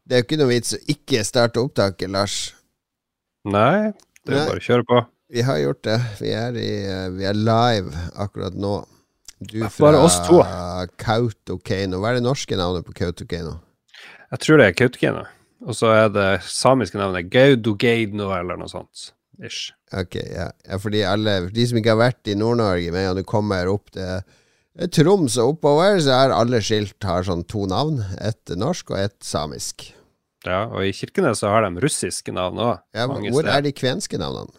Det er jo ikke noe vits å ikke starte opptaket, Lars. Nei, det er bare å kjøre på. Vi har gjort det. Vi er live akkurat nå. Du bare oss to. Kautokeino. Hva er det norske navnet på Kautokeino? Jeg tror det er Kautokeino. Og så er det samiske navnet Gaudogeino eller noe sånt. Ish. Ok, ja. Fordi de som ikke har vært i Nord-Norge, men du kommer opp til Troms og oppover, så er alle skilt har sånn 2 navn. Et norsk og et samisk. Ja, og i Kirkenes så har de russiske navn også. Ja, hvor er de kvenske navnene?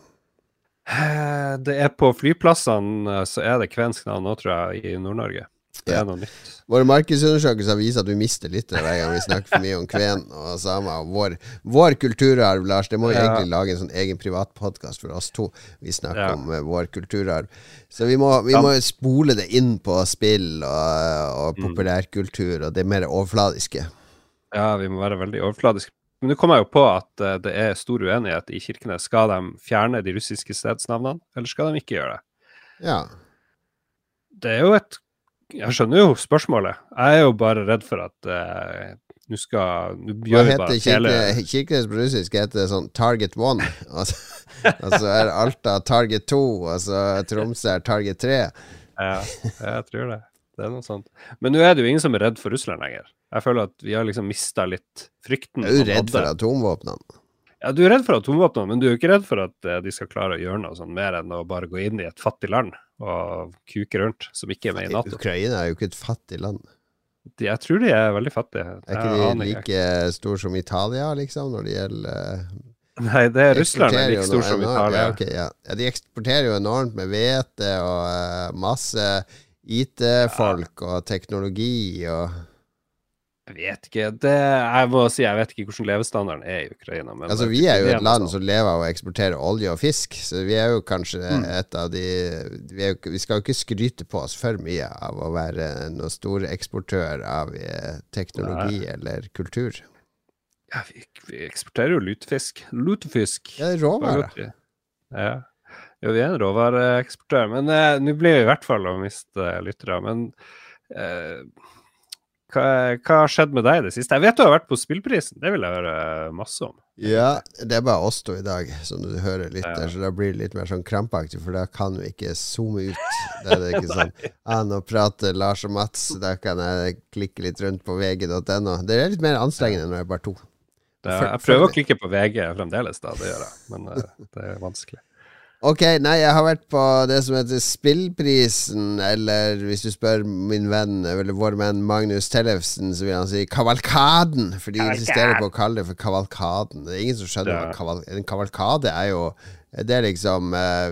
Det er på flyplassene, så er det kvensk navn nå, tror jeg, i Nord-Norge. Det er noe nytt. Våre markedsundersøkelser viser at vi mister litt hver gang vi snakker for mye om kven og samer. Vår kulturarv, Lars, det må vi egentlig lage en sånn egen privat podcast for oss to. Vi snakker om vår kulturarv. Så vi må spole det inn på spill og populærkultur og det mer overfladiske. Ja, vi må være veldig overfladiske. Men nå kommer jeg jo på at det er stor uenighet i Kirkenes. Skal de fjerne de russiske stedsnavnene, eller skal de ikke gjøre det? Ja. Det er jo jeg skjønner jo spørsmålet. Jeg er jo bare redd for at nå gjør vi bare Kirkenes på russisk heter det sånn Target 1, og så er Alta Target 2, og så Tromsø er Target 3. Ja, jeg tror det. Det er noe sånt. Men nå er det jo ingen som er redd for Russland lenger. Jeg føler at vi har liksom mistet litt frykten. Er du redd for atomvåpnene? Ja, du er redd for atomvåpnene, men du er jo ikke redd for at de skal klare å gjøre noe sånn mer enn å bare gå inn i et fattig land og kuke rundt, som ikke er med i NATO. Ukraina er jo ikke et fattig land. Jeg tror de er veldig fattige. Er ikke de like stor som Italia, liksom, når det gjelder... Nei, det er Russland er like stor som Italia. Ja, okay, ja. De eksporterer jo enormt med hvete og masse IT-folk og teknologi og... Jeg vet ikke. Jeg vet ikke hvordan levestandarden er i Ukraina. Men altså, vi er jo et land som lever av å eksportere olje og fisk, så vi er jo kanskje et av de... Vi skal jo ikke skryte på oss for mye av å være noen stor eksportør av teknologi eller kultur. Ja, vi eksporterer jo lutefisk. Lutefisk. Ja, råvarer. Ja, vi er en råvareeksportør, men nå blir vi i hvert fall å miste lyttere. Men hva har skjedd med deg i det siste? Jeg vet du har vært på spillprisen, det vil jeg høre masse om. Ja, det er bare oss to i dag, som du hører litt der, så da blir det litt mer sånn krampaktig, for da kan vi ikke zoome ut. Det er det ikke sånn, nå prater Lars og Mats, da kan jeg klikke litt rundt på vg.no. Det er litt mer anstrengende når jeg er bare to. Jeg prøver å klikke på VG fremdeles da, det gjør jeg, men det er vanskelig. Ok, nei, jeg har vært på det som heter Spillprisen, eller hvis du spør min venn, eller vår venn Magnus Tellefsen, så vil han si Kavalkaden, for de insisterer på å kalle det for Kavalkaden. Det er ingen som skjønner hva en kavalkade er jo, det er liksom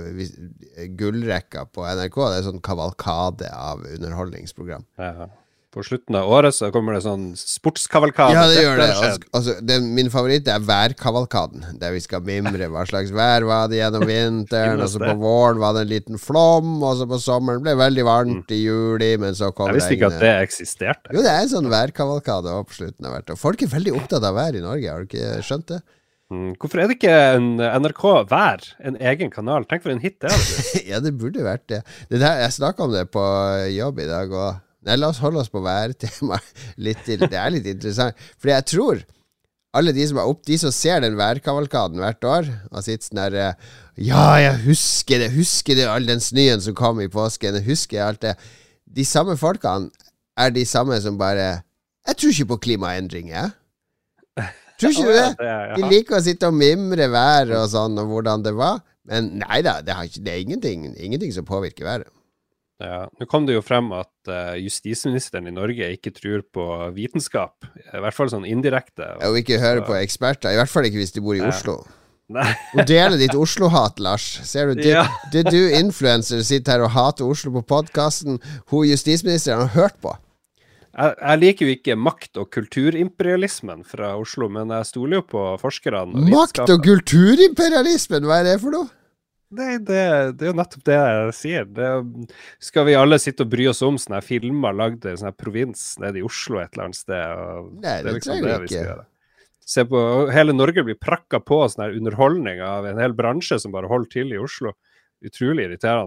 gullrekka på NRK, det er sånn kavalkade av underholdningsprogram. Ja. På slutten av året så kommer det sånn sportskavalkade. Ja, det gjør det. Min favoritt er værkavalkaden, der vi skal mimre hva slags vær var det gjennom vinteren, og så på våren var det en liten flom, og så på sommeren ble det veldig varmt i juli, men så kom regnet. Jeg visste ikke at det eksisterte. Jo, det er en sånn værkavalkade på slutten av hvert år. Folk er veldig opptatt av vær i Norge, har du ikke skjønt det? Hvorfor er det ikke en NRK Vær, en egen kanal? Tenk for en hit det er. Ja, det burde vært det. Jeg snakket om det på jobb i dag, og nei, la oss holde oss på værtema litt til. Det er litt interessant. Fordi jeg tror alle de som ser den værkavalkaden hvert år, og sitter sånn der, ja, jeg husker det, all den snøen som kom i påsken, jeg husker alt det. De samme folkene er de samme som bare, jeg tror ikke på klimaendring, jeg. Tror ikke du det? De liker å sitte og mimre vær og sånn, og hvordan det var. Men nei da, det er ingenting som påvirker været. Ja, nå kom det jo frem at justisministeren i Norge ikke tror på vitenskap, i hvert fall sånn indirekte. Og ikke hører på eksperter, i hvert fall ikke hvis de bor i Oslo. Nei. Og deler ditt Oslo-hat, Lars. Ser du, det du influencer sitter her og hater Oslo på podcasten, justisministeren har hørt på. Jeg liker jo ikke makt- og kulturimperialismen fra Oslo, men jeg stoler jo på forskerne. Makt- og kulturimperialismen, hva er det for noe? Nei, det er jo nettopp det jeg sier. Skal vi alle sitte og bry oss om sånne filmer lagd i sånne provins nede i Oslo et eller annet sted? Nei, det liksom trenger vi ikke. Se på, hele Norge blir prakket på sånne underholdning av en hel bransje som bare holder til i Oslo. Utrolig irriterende.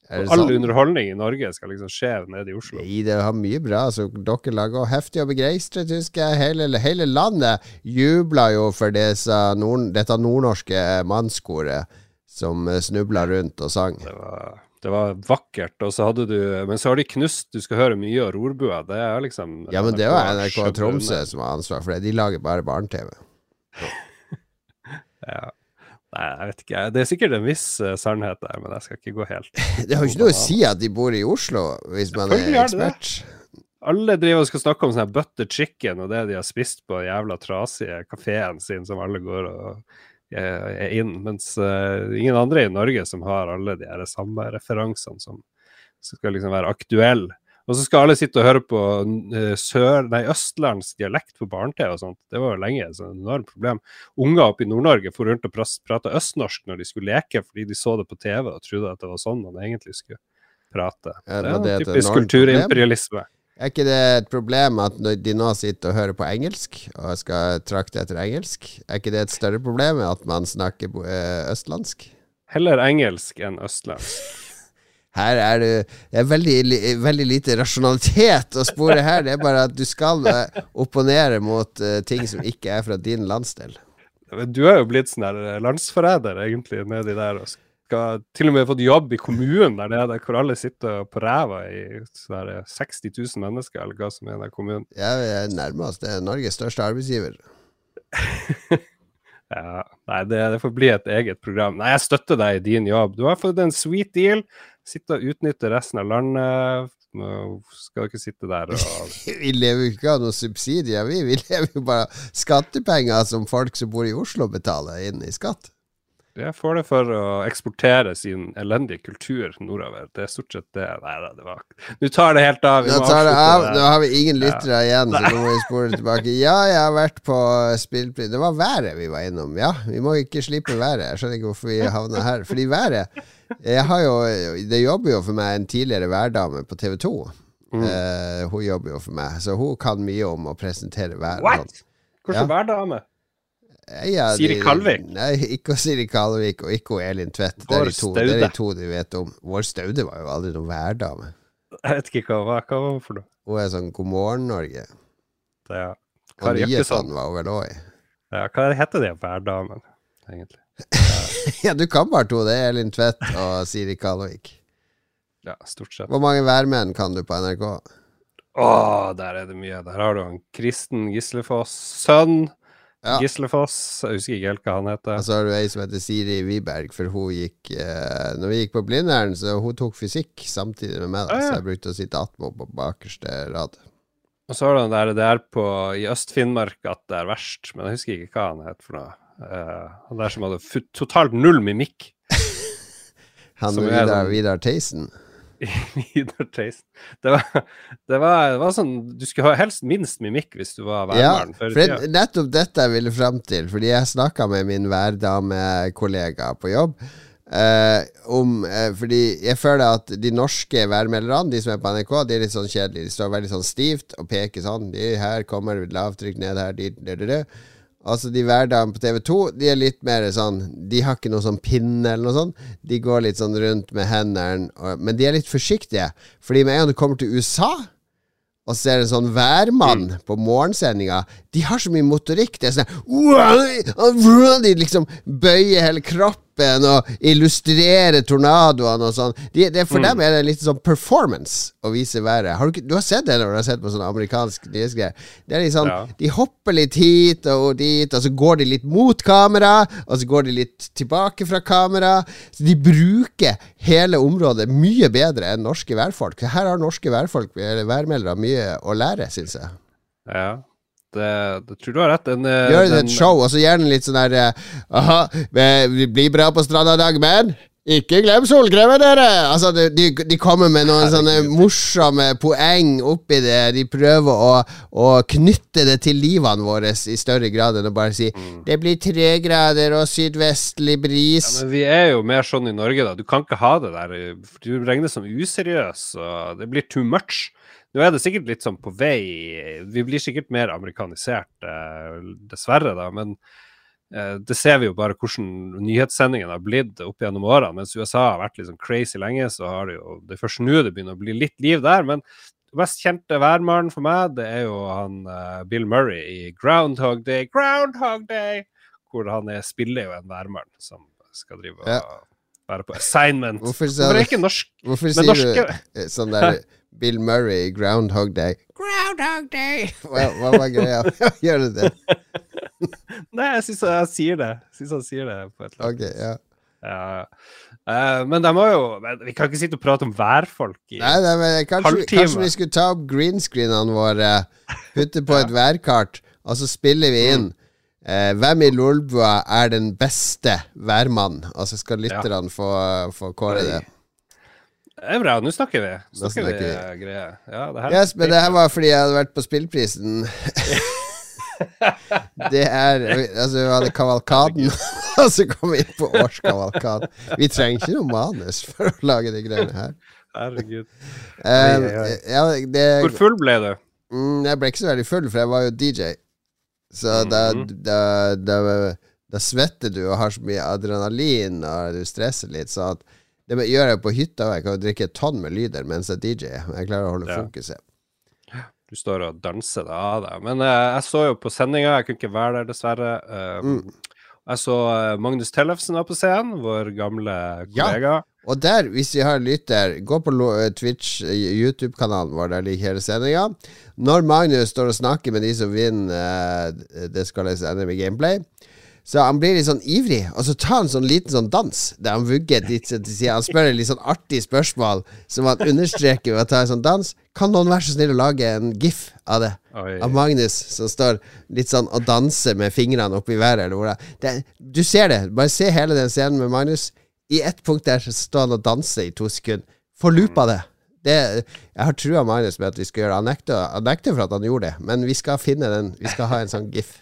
All underholdning i Norge skal liksom skje nede i Oslo. Nei, det har mye bra. Så dere lager heftig og begeistret, husker jeg. Hele landet jubla jo for dette nordnorske mannskoret som snubla rundt og sang. Det var vakkert, og så hadde du... Men så har de knust, du skal høre mye av Rorbua, det liksom... Ja, men det var NRK Tromsø som har ansvar for det. De lager bare barne-TV. Ja. Nei, jeg vet ikke. Det sikkert en viss sannhet der, men jeg skal ikke gå helt... Det har jo ikke noe å si at de bor i Oslo, hvis man ekspert. Alle driver og skal snakke om sånn her butter chicken, og det de har spist på jævla trasige kaféen sin, som alle går og... inn, mens ingen andre i Norge som har alle de her samme referansene som skal liksom være aktuelle. Og så skal alle sitte og høre på østlands dialekt på barne-TV og sånt. Det var jo lenge et enormt problem. Unger oppe i Nord-Norge for rundt og prate østnorsk når de skulle leke, fordi de så det på TV og trodde at det var sånn man egentlig skulle prate. Det er typisk kulturimperialisme. Er ikke det et problem at de nå sitter og hører på engelsk, og skal trakte etter engelsk? Er ikke det et større problem at man snakker østlandsk? Heller engelsk enn østlandsk. Her er det veldig lite rasjonalitet å spore her. Det er bare at du skal opponere mot ting som ikke er fra din landsdel. Du har jo blitt sånn der landsforræder egentlig nedi der, og skal til og med fått jobb i kommunen der nede, hvor alle sitter på ræva i 60 000 mennesker, eller hva som er den kommunen. Ja, vi er nærmest. Det er Norges største arbeidsgiver. Ja, nei, det får bli et eget program. Nei, jeg støtter deg i din jobb. Du har fått en sweet deal. Sitte og utnytte resten av landet. Skal ikke sitte der og... Vi lever jo ikke av noen subsidier. Vi lever jo bare skattepenger som folk som bor i Oslo betaler inn i skatt. Jeg får det for å eksportere sin elendige kultur nordover. Det er stort sett det. Nei, det var... Du tar det helt av. Nå tar det av. Nå har vi ingen lyttere igjen, så nå må vi spore tilbake. Ja, jeg har vært på spillpris. Det var været vi var innom. Ja, vi må ikke slippe været. Jeg skjønner ikke hvorfor vi havner her. Fordi været... Det jobber jo for meg en tidligere værdame på TV 2. Hun jobber jo for meg, så hun kan mye om å presentere været. What? Hvordan værdame? Siri Kalvik? Nei, ikke Siri Kalvik og ikke Elin Tvedt. Det er de to du vet om. Vår Staude var jo aldri noen værdame. Jeg vet ikke hva var hun for noe. Hun er sånn God morgen Norge. Ja. Og nyhetene var hun vel også i. Ja, hva heter det værdamen egentlig? Ja, du kan bare to. Det er Elin Tvedt og Siri Kalvik. Ja, stort sett. Hvor mange værmenn kan du på NRK? Der er det mye. Der har du han Kristen Gislefoss sønn. Ja. Gislefoss, jeg husker ikke helt hva han heter. Og så har du ei som heter Siri Wiberg, for hun gikk når vi gikk på Blindern, så hun tok fysikk samtidig med meg, så jeg brukte å sitte attmed på bakerste rad. Og så har du den det er i Øst-Finnmark at det er verst, men jeg husker ikke hva han heter for noe. Han der som hadde totalt null mimikk. Han Vidar Theisen. Vidar Theisen. Det var sånn, du skulle ha helst minst mimikk hvis du var værmann. Ja, for nettopp dette jeg ville frem til, fordi jeg snakket med min værdame-kollega på jobb, fordi jeg føler at de norske værmelderne, de som er på NRK, de er litt sånn kjedelige. De står veldig sånn stivt og peker sånn, her kommer lavtrykk ned her, det. Altså de hverdagene på TV 2, de er litt mer sånn, de har ikke noe sånn pinne eller noe sånt, de går litt sånn rundt med hendene, men de er litt forsiktige, fordi med en gang du kommer til USA og ser en sånn værmann på morgensendinga, de har så mye motorikk, det er sånn, de liksom bøyer hele kroppen og illustrerer tornadoene og sånn. For dem er det litt sånn performance å vise været. Du har sett det når du har sett på sånn amerikansk nyhetsgreier. Det er litt sånn, de hopper litt hit og dit, og så går de litt mot kamera, og så går de litt tilbake fra kamera. Så de bruker hele området mye bedre enn norske værfolk. Her har norske værfolk, eller værmeldere, mye å lære, synes jeg. Ja. Det tror du har rett. Gjør det et show, og så gjerne litt sånn der bli bra på stranda i dag, men ikke glem solkremen, dere! Altså, de kommer med noen sånne morsomme poeng oppi det. De prøver å knytte det til livene våre i større grad enn å bare si det blir 3 grader og sydvestlig bris. Ja, men vi er jo mer sånn i Norge da. Du kan ikke ha det der, for du regnes som useriøs, og det blir too much. Nå er det sikkert litt sånn på vei, vi blir sikkert mer amerikanisert, dessverre da, men det ser vi jo bare hvordan nyhetssendingen har blitt opp gjennom årene. Mens USA har vært litt sånn crazy lenge, så har det først nå det begynner å bli litt liv der. Men det mest kjente værmannen for meg, det er jo han Bill Murray i Groundhog Day, hvor han spiller jo en værmann som skal drive og være på assignment. Hvorfor sier du sånn der Bill Murray i Groundhog Day? Groundhog Day! Hva var greia? Gjør du det? Nei, jeg synes han sier det på et eller annet. Okay, ja. Men de må jo vi kan ikke sitte og prate om værfolk i men kanskje vi skulle ta opp greenscreenene våre, putte på et værkart, og så spiller vi inn hvem i Lolbua er den beste værmann, og så skal lytterne få kåre det. Det er bra, nå snakker vi greier. Men det her var fordi jeg hadde vært på spillprisen. Det vi hadde kavalkaden, og så kom vi inn på årskavalkaden. Vi trenger ikke noe manus for å lage de greiene her. Herregud. Hvor full ble du? Jeg ble ikke så veldig full, for jeg var jo DJ. Så da svetter du og har så mye adrenalin, og du stresser litt, så at det gjør jeg på hytta. Jeg kan jo drikke et tonn med lyder mens jeg DJ. Jeg klarer å holde fokuset. Du står og danser deg av deg. Men jeg så jo på sendinga, jeg kunne ikke være der dessverre. Jeg så Magnus Tellefsen var på scenen, vår gamle kollega. Og der, hvis vi har lytter, gå på Twitch, YouTube-kanalen vår, der ligger hele sendinga. Når Magnus står og snakker med de som vinner det skal jeg ende med gameplay, så han blir litt sånn ivrig, og så tar han sånn liten sånn dans, der han vugger litt til siden. Han spør litt sånn artig spørsmål, som han understreker ved å ta en sånn dans. Kan noen være så snill å lage en gif av det? Av Magnus, som står litt sånn og danser med fingrene oppe i været, eller hvor det er. Du ser det, bare se hele den scenen med Magnus. I ett punkt der så står han og danser i 2 sekunder. Få lupa det. Jeg har trua Magnus med at vi skal gjøre det. Han nekter for at han gjorde det, men vi skal finne den. Vi skal ha en sånn gif.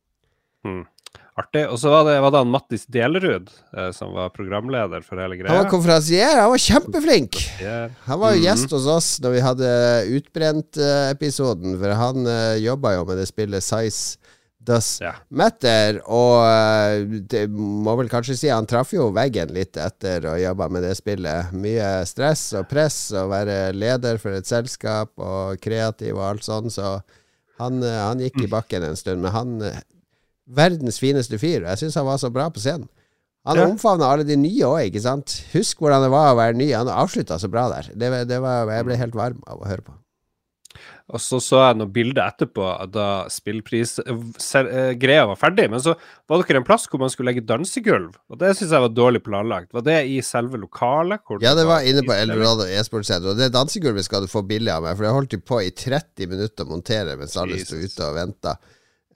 Artig. Og så var det han Mattis Delerud som var programleder for hele greia. Han var konferansier, han var kjempeflink. Han var jo gjest hos oss når vi hadde Utbrent-episoden, for han jobbet jo med det spillet Size Does Matter, og det må vel kanskje si han traff jo veggen litt etter å jobbe med det spillet. Mye stress og press, og være leder for et selskap og kreativ og alt sånn, så han gikk i bakken en stund, men han verdens fineste fyr. Jeg synes han var så bra på scenen. Han omfavnet alle de nye også, ikke sant? Husk hvordan det var å være ny. Han avsluttet så bra der. Jeg ble helt varm av å høre på. Og så jeg noen bilder etterpå da spillpris-greia var ferdig, men så var dere en plass hvor man skulle legge dansegulv, og det synes jeg var dårlig planlagt. Var det i selve lokalet? Ja, det var inne på Eldorado e-sportsenter, og det dansegulvet skal du få billig av meg, for jeg holdt på i 30 minutter å montere mens alle stod ute og ventet.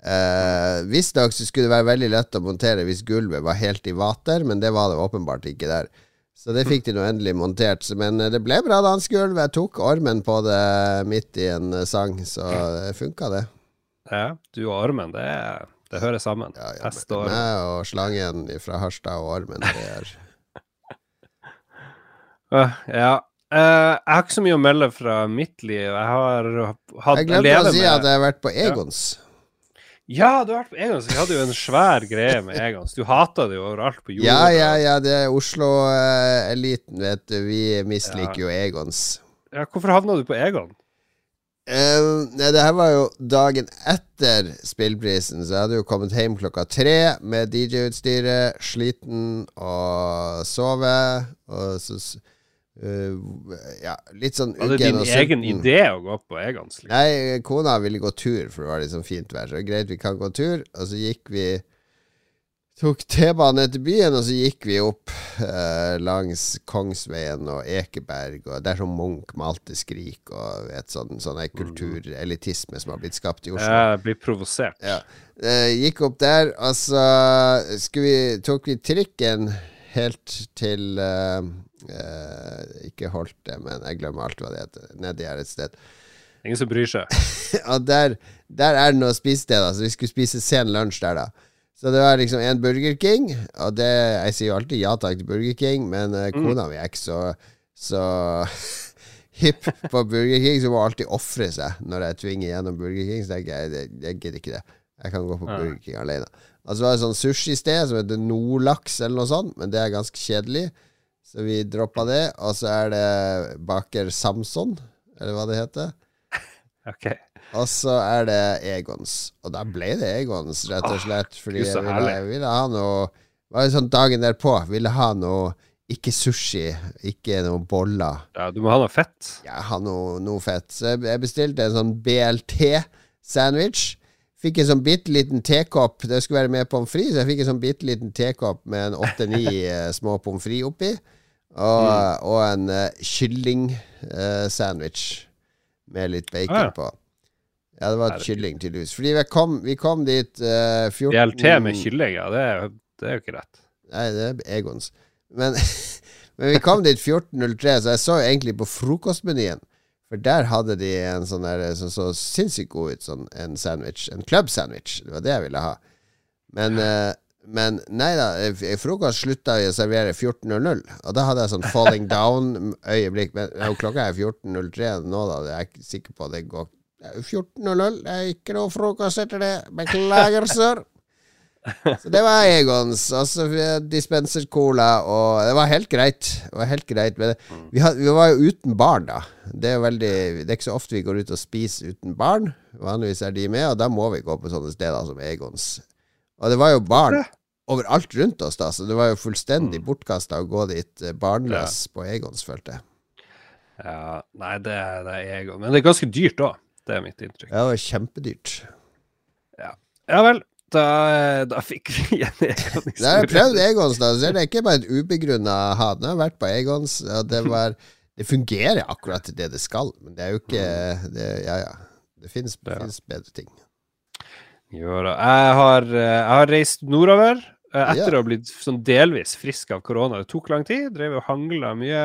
Visstnok så skulle det være veldig lett å montere hvis gulvet var helt i vater, men det var det åpenbart ikke der. Så det fikk de nå endelig montert. Men det ble bra dansegulv. Jeg tok ormen på det midt i en sang, så det funka det. Ja, du og ormen, det hører sammen. Meg og slangen fra Harstad og ormen, det er jeg har ikke så mye å melde fra mitt liv. Jeg glemte å si at jeg har vært på Egons. Ja, du har vært på Egons. Vi hadde jo en svær greie med Egons. Du hatet det jo overalt på jorda. Ja, det er Oslo-eliten, vet du. Vi misliker jo Egons. Ja, hvorfor havnet du på Egon? Det her var jo dagen etter spillprisen, så jeg hadde jo kommet hjem 3 med DJ-utstyret, sliten og sove, og så litt sånn uggen. Var det din egen idé å gå på Egons? Liksom? Nei, kona ville gå tur, for det var litt sånn fint vær. Så greit, vi kan gå tur. Og så tok T-banen etter byen, og så gikk vi opp langs Kongsveien og Ekeberg, og det er sånn Munch malte Skrik, og sånn kulturelitisme som har blitt skapt i Oslo. Jeg blir provosert. Gikk opp der, og så tok vi trikken helt til ikke holdt det, men jeg glemmer alt hva det heter. Nedi her et sted. Ingen som bryr seg. Og der er det noe spisested, så vi skulle spise sen lunsj der da. Så det var liksom en Burger King, og jeg sier jo alltid ja takk til Burger King, men kona mi er ikke så hipp på Burger King, så må alltid offre seg når jeg tvinger gjennom Burger King, så jeg gidder ikke det. Jeg kan gå på Burger King alene. Altså det var et sånn sushi-sted som heter Nordlaks eller noe sånt, men det er ganske kjedelig, så vi droppet det. Og så er det Baker Samson, eller hva det heter. Ok. Og så er det Egons. Og da ble det Egons, rett og slett, fordi jeg ville ha noe. Det var sånn dagen derpå, ville ha noe. Ikke sushi, ikke noe boller. Ja, du må ha noe fett. Ja, ha noe fett. Så jeg bestilte en sånn BLT-sandwich. Fikk en sånn bitteliten tekopp. Det skulle være med pommes frites, så jeg fikk en sånn bitteliten tekopp med en 8-9 små pommes frites oppi. Og en kylling-sandwich med litt bacon på. Ja, det var et kylling tydeligvis. Fordi vi kom dit 14... BLT med kylling, ja, det er jo ikke rett. Nei, det er Egons. Men vi kom dit 14.03, så jeg så egentlig på frokostmenyen. For der hadde de en sånn der som så sinnssykt god ut, sånn en sandwich. En club sandwich. Det var det jeg ville ha. Men nei da, frokost slutta vi å servere 14.00. Og da hadde jeg sånn falling down-øyeblikk. Men klokka er 14.03 nå, da. Jeg er ikke sikker på at det går 14.00. Det er ikke noe frokost etter det. Beklager, sir. Så det var Egons, altså dispenser cola, og det var helt greit. Men vi var jo uten barn da. Det er ikke så ofte vi går ut og spiser uten barn. Vanligvis er de med, og da må vi gå på sånne steder som Egons. Og det var jo barn overalt rundt oss da, så det var jo fullstendig bortkastet å gå dit barnløs på Egons, følte jeg. Ja, nei, det er Egon. Men det er ganske dyrt da. Det er mitt inntrykk. Ja, det var kjempedyrt. Ja vel. Da fikk vi en Egons. Jeg har prøvd Egons da, så det er ikke bare et ubegrunnet hat. Jeg har vært på Egons, og det fungerer akkurat det skal, men det er jo ikke det finnes bedre ting. Jo da, jeg har reist nordover etter å ha blitt sånn delvis frisk av korona. Det tok lang tid, drev og hanglet mye,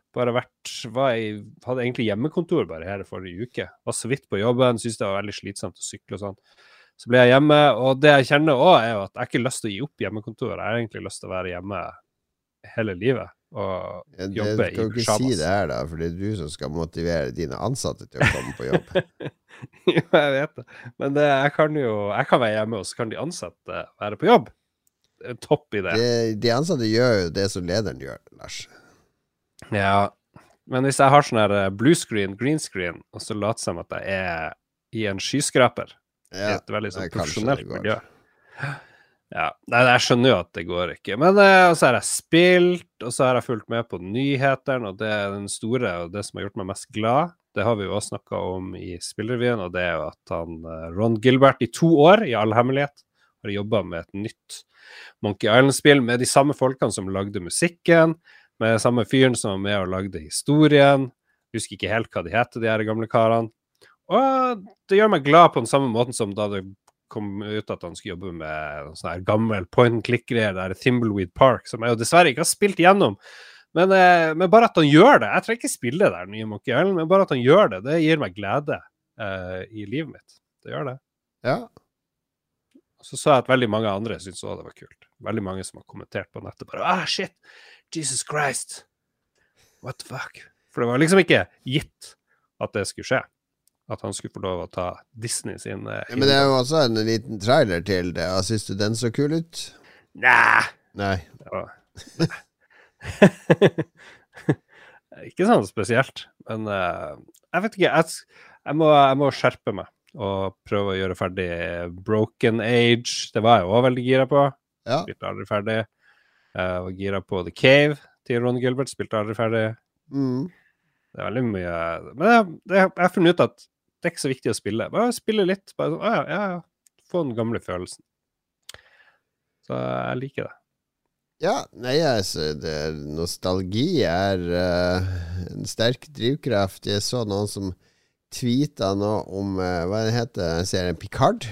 hadde egentlig hjemmekontor bare her forrige uke, var så vidt på jobben, synes det var veldig slitsomt å sykle og sånn. Så ble jeg hjemme, og det jeg kjenner også er jo at jeg ikke har lyst til å gi opp hjemmekontoret. Jeg har egentlig lyst til å være hjemme hele livet og jobbe i Du kan ikke si det her da, for det er du som skal motivere dine ansatte til å komme på jobb. Jo, jeg vet det. Men jeg kan være hjemme, og så kan de ansatte være på jobb. Det er en topp idé. De ansatte gjør jo det som lederen gjør, Lars. Ja, men hvis jeg har sånn her blue screen, green screen, og så later som at jeg er i en skyskraper, i et veldig sånn profesjonelt miljø. Ja, nei, jeg skjønner jo at det går ikke. Men så har jeg spilt, og så har jeg fulgt med på nyhetene, og det er den store, og det som har gjort meg mest glad, det har vi jo også snakket om i Spillrevyen, og det er jo at Ron Gilbert i 2 år, i all hemmelighet, har jobbet med et nytt Monkey Island-spill, med de samme folkene som lagde musikken, med samme fyren som var med og lagde historien. Jeg husker ikke helt hva de heter, de her gamle karene. Og det gjør meg glad på den samme måten som da det kom ut at han skulle jobbe med sånn her gammel point-and-click-greier der Thimbleweed Park, som jeg jo dessverre ikke har spilt igjennom. Men bare at han gjør det, jeg trenger ikke spille der nye Monkey Island, men bare at han gjør det, det gir meg glede i livet mitt. Det gjør det. Ja. Så sa jeg at veldig mange andre synes også det var kult. Veldig mange som har kommentert på nettet bare, shit, Jesus Christ, what the fuck? For det var liksom ikke gitt at det skulle skje. At han skulle få lov å ta Disney sin men det er jo også en liten trailer til det. Synes du den så kul ut? Nei. Ja. Ikke sånn spesielt. Men jeg vet ikke, jeg må skjerpe meg og prøve å gjøre ferdig Broken Age. Det var jeg også veldig gira på. Spilte aldri ferdig. Jeg var gira på The Cave til Ron Gilbert. Spilte aldri ferdig. Det er veldig mye. Men jeg har funnet ut at det er ikke så viktig å spille. Bare spille litt. Bare sånn, få den gamle følelsen. Så jeg liker det. Ja, nei, nostalgi er en sterk drivkraft. Jeg så noen som tweetet nå om, hva det heter, serien Picard?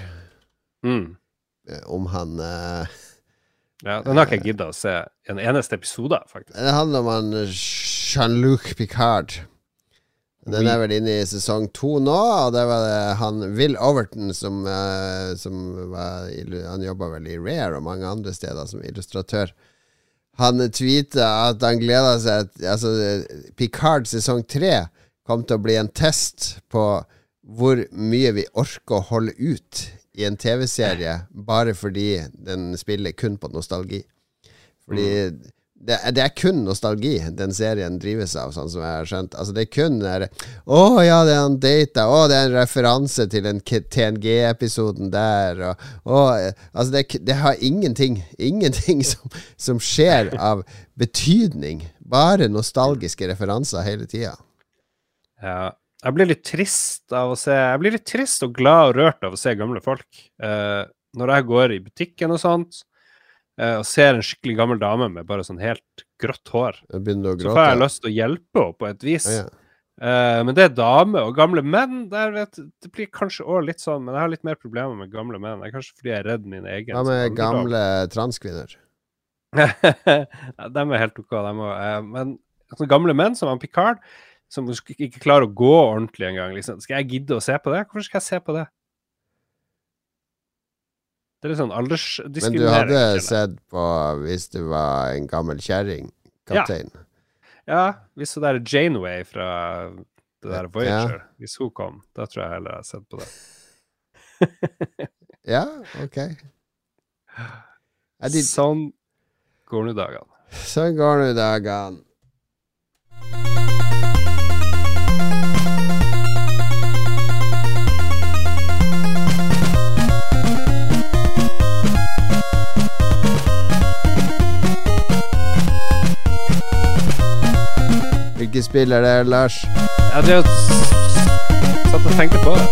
Om han... ja, den har ikke jeg giddet å se en eneste episode, faktisk. Det handler om han Jean-Luc Picard. Den er vel inne i sesong 2 nå, og det var han Will Overton som han jobbet vel i Rare og mange andre steder som illustratør. Han tweetet at han gleder seg Picard sesong 3 kom til å bli en test på hvor mye vi orker å holde ut i en TV-serie bare fordi den spiller kun på nostalgi. Fordi det er kun nostalgi den serien drives av, sånn som jeg har skjønt. Altså det er kun det er en data, det er en referanse til den TNG-episoden der, altså det har ingenting som skjer av betydning, bare nostalgiske referanser hele tiden. Ja, jeg blir litt trist og glad og rørt av å se gamle folk. Når jeg går i butikken og sånt, og ser en skikkelig gammel dame med bare sånn helt grått hår, så får jeg lyst til å hjelpe henne på et vis. Men det er dame og gamle menn, det blir kanskje også litt sånn, men jeg har litt mer problemer med gamle menn. Det er kanskje fordi jeg er redd min egen. Hva med gamle transkvinner? De er helt ok, men altså, gamle menn som han Picard, som ikke klarer å gå ordentlig en gang, liksom. Skal jeg gidde å se på det? Hvorfor skal jeg se på det? Det er litt sånn aldersdiskriminering. Men du hadde sett på hvis du var en gammel kjerring, kaptein? Ja, hvis det der Janeway fra det der Voyager, hvis hun kom, da tror jeg heller jeg har sett på det. Ja, ok. Sånn går nå dagene. Sånn går nå dagene. Hvilke spill er det, Lars? Ja, det satt og tenkte på det.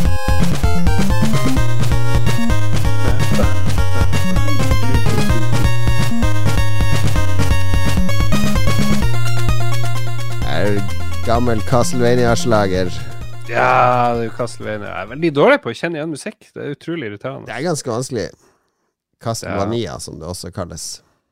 Gammel Castlevania-slager. Ja, det er jo Castlevania. Jeg er veldig dårlig på å kjenne igjen musikk. Det er utrolig irriterende. Det er ganske vanskelig. Castlevania, som det også kalles.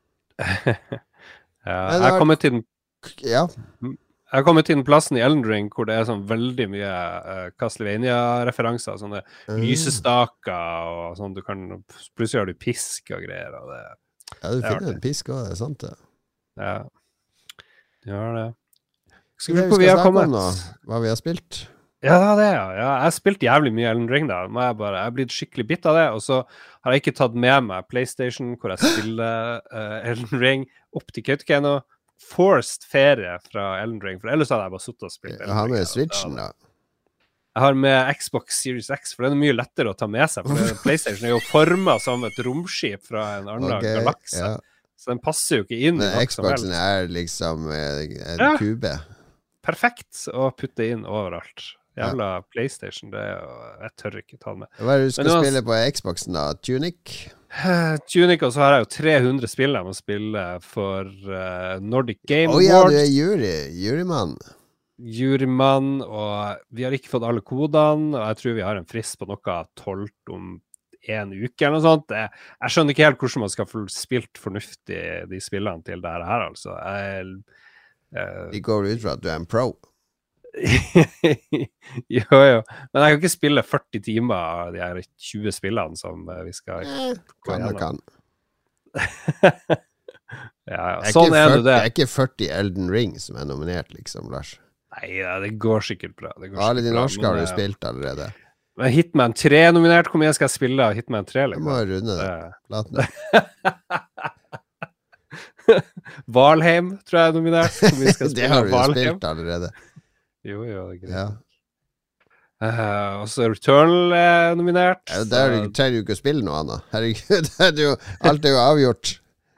Jeg har kommet til den Jeg har kommet til den plassen i Elden Ring hvor det er sånn veldig mye Castlevania-referanser, sånne lysestaker og sånn, plutselig har du pisk og greier og det, du finner en pisk også, det er sant det. Ja, du har det. Skal vi på vi har kommet nå, hva vi har spilt? Ja, jeg har spilt jævlig mye Elden Ring da, jeg har blitt skikkelig bitt av det, og så har jeg ikke tatt med meg PlayStation hvor jeg spiller Elden Ring opp til Kautokeino. Forced ferie fra Elden Ring, for ellers hadde jeg bare suttet og spilt Elden Ring. Jeg har med Switchen da. Jeg har med Xbox Series X, for den er mye lettere å ta med seg, for PlayStation er jo formet som et romskip fra en annen galakse, så den passer jo ikke inn. Men Xboxen er liksom en kube. Perfekt å putte inn overalt. Jævla PlayStation, jeg tør ikke ta den med. Hva er det du skal spille på Xboxen da? Tunic? Tunic, og så har jeg jo 300 spill jeg må spille for Nordic Game Awards. Ja, du er jurymann, og vi har ikke fått alle kodene, og jeg tror vi har en frist på noe 12 om en uke eller noe sånt. Jeg skjønner ikke helt hvordan man skal få spilt fornuftig de spillene til det her, altså. Vi går ut fra at du er en pro. jo, men jeg kan ikke spille 40 timer av de her 20 spillene som vi skal gå gjennom. Sånn er det. Det er ikke 40 Elden Ring som er nominert, liksom, Lars. Nei, det går sikkert bra. Alle de norske har du spilt allerede. Men Hitman 3 er nominert. Hvor mye skal jeg spille av Hitman 3? Jeg må runde det. Valheim tror jeg er nominert. Det har du jo spilt allerede. Jo, det er greit. Og så Returnal er nominert. Der trenger du ikke å spille noe annet. Herregud, alt er jo avgjort.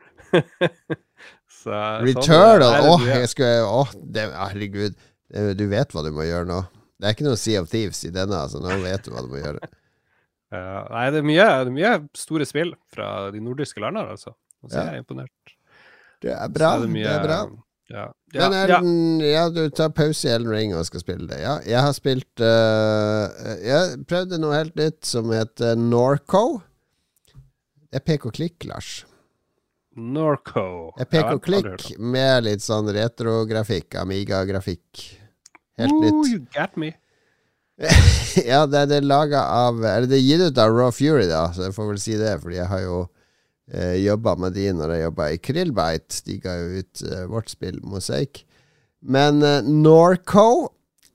Returnal, herregud. Du vet hva du må gjøre nå. Det er ikke noe Sea of Thieves i denne, så nå vet du hva du må gjøre. Nei, det er mye store spill fra de nordiske landene, altså. Så jeg er imponert. Det er bra, det er bra. Men du tar pause i Elden Ring og skal spille det. Ja, jeg har spilt jeg prøvde noe helt nytt som heter Norco. Det er pek og klikk, Lars. Norco. Det er pek og klikk med litt sånn retrografikk, Amiga-grafikk. Helt nytt. You got me. Ja, det er laget av, eller det er gitt ut av Raw Fury da, så jeg får vel si det, fordi jeg har jo jobbet med de når jeg jobbet i Krillbite. De ga jo ut vårt spill Mosaic. Men Norco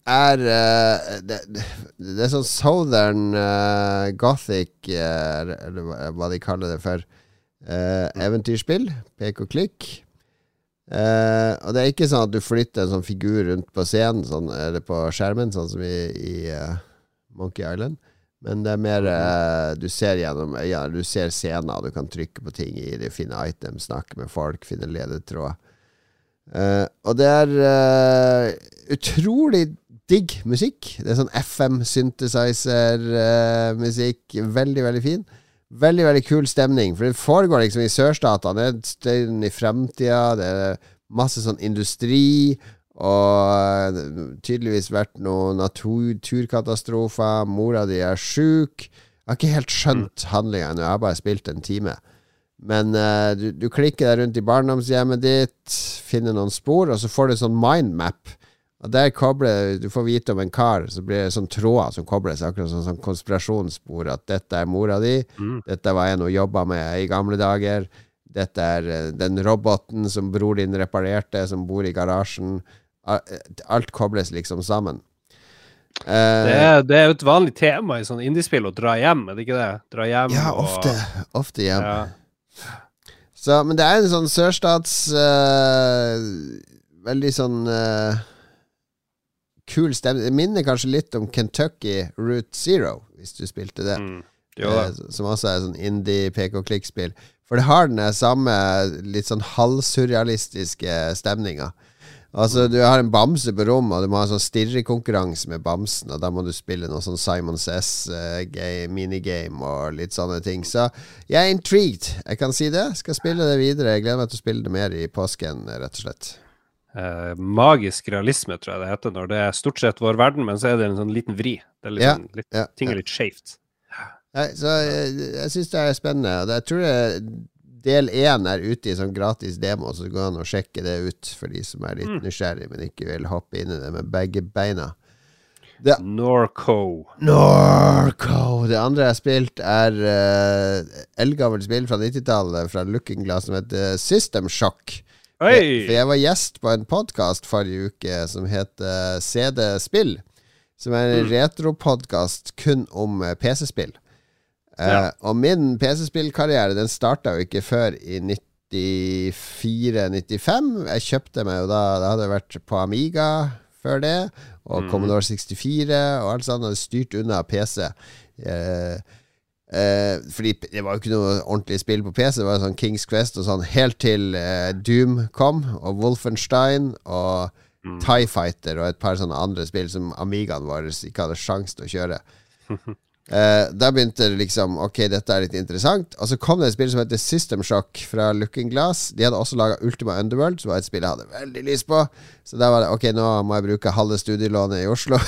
det er sånn Southern Gothic, eller hva de kaller det for, eventyrspill, pek og klikk. Og det er ikke sånn at du flytter en sånn figur rundt på scenen sånn, eller på skjermen, sånn som i Monkey Island. Men det er mer du ser gjennom øynene, du ser scener, du kan trykke på ting i det, finne items, snakke med folk, finne ledetråd. Og det er utrolig digg musikk. Det er sånn FM synthesizer musikk, veldig, veldig fin. Veldig, veldig kul stemning, for det foregår liksom i sørstatene. Det er et sted i fremtiden, det er masse sånn industri, og tydeligvis vært noen naturkatastrofer. Mora di er syk. Jeg har ikke helt skjønt handlingen ennå, jeg har bare spilt en time. Men du klikker deg rundt i barndomshjemmet ditt, finner noen spor, og så får du en sånn mindmap. Og der du får vite om en kar, så blir det sånn tråder som kobles, akkurat sånn konspirasjonsspor, at dette er mora di, dette var en hun jobbet med i gamle dager, dette er den roboten som bror din reparerte, som bor i garasjen. Alt kobles liksom sammen. Det er jo et vanlig tema i sånn indiespill å dra hjem, er det ikke det? Dra hjem ja, ofte hjem. Ja. Så, men det er en sånn sørstats veldig sånn kul stemme. Det minner kanskje litt om Kentucky Route Zero, hvis du spilte det. Som også er sånn indie pek-og-klikk-spill. For det har den samme litt sånn halvsurrealistiske stemninga. Altså, du har en bamse på rom, og du må ha sånn stirrekonkurranse med bamsen, og da må du spille noe sånn Simon Says minigame og litt sånne ting. Så jeg er intrigued. Jeg kan si det. Skal spille det videre. Jeg gleder meg til å spille det mer i påsken, rett og slett. Magisk realisme, tror jeg det heter, når det er stort sett vår verden, men så er det en sånn liten vri. Det er litt ting er litt skjevt. Så jeg synes det er spennende. Jeg tror del 1 er ute i sånn gratis demo, så det går an å sjekke det ut for de som er litt nysgjerrig, men ikke vil hoppe inn i det med begge beina. Norco. Det andre jeg har spilt er eldgammelt spill fra 90-tallet fra Looking Glass som heter System Shock. For jeg var gjest på en podcast forrige uke som heter CD Spill, som er en retro-podcast kun om PC-spill. Og min PC-spillkarriere, den startet jo ikke før i 94-95. Jeg kjøpte meg jo da hadde jeg vært på Amiga før det, og Commodore 64 og alt sånt, hadde styrt unna PC. Fordi det var jo ikke noe ordentlig spill på PC. Det var sånn King's Quest og sånn, helt til Doom kom, og Wolfenstein og TIE Fighter og et par sånne andre spill som Amigaen vår ikke hadde sjans til å kjøre. Da begynte det liksom, ok, dette er litt interessant. Og så kom det et spill som heter System Shock fra Looking Glass. De hadde også laget Ultima Underworld, som var et spill jeg hadde veldig lyst på. Så da var det, ok, nå må jeg bruke halve studielånet i Oslo.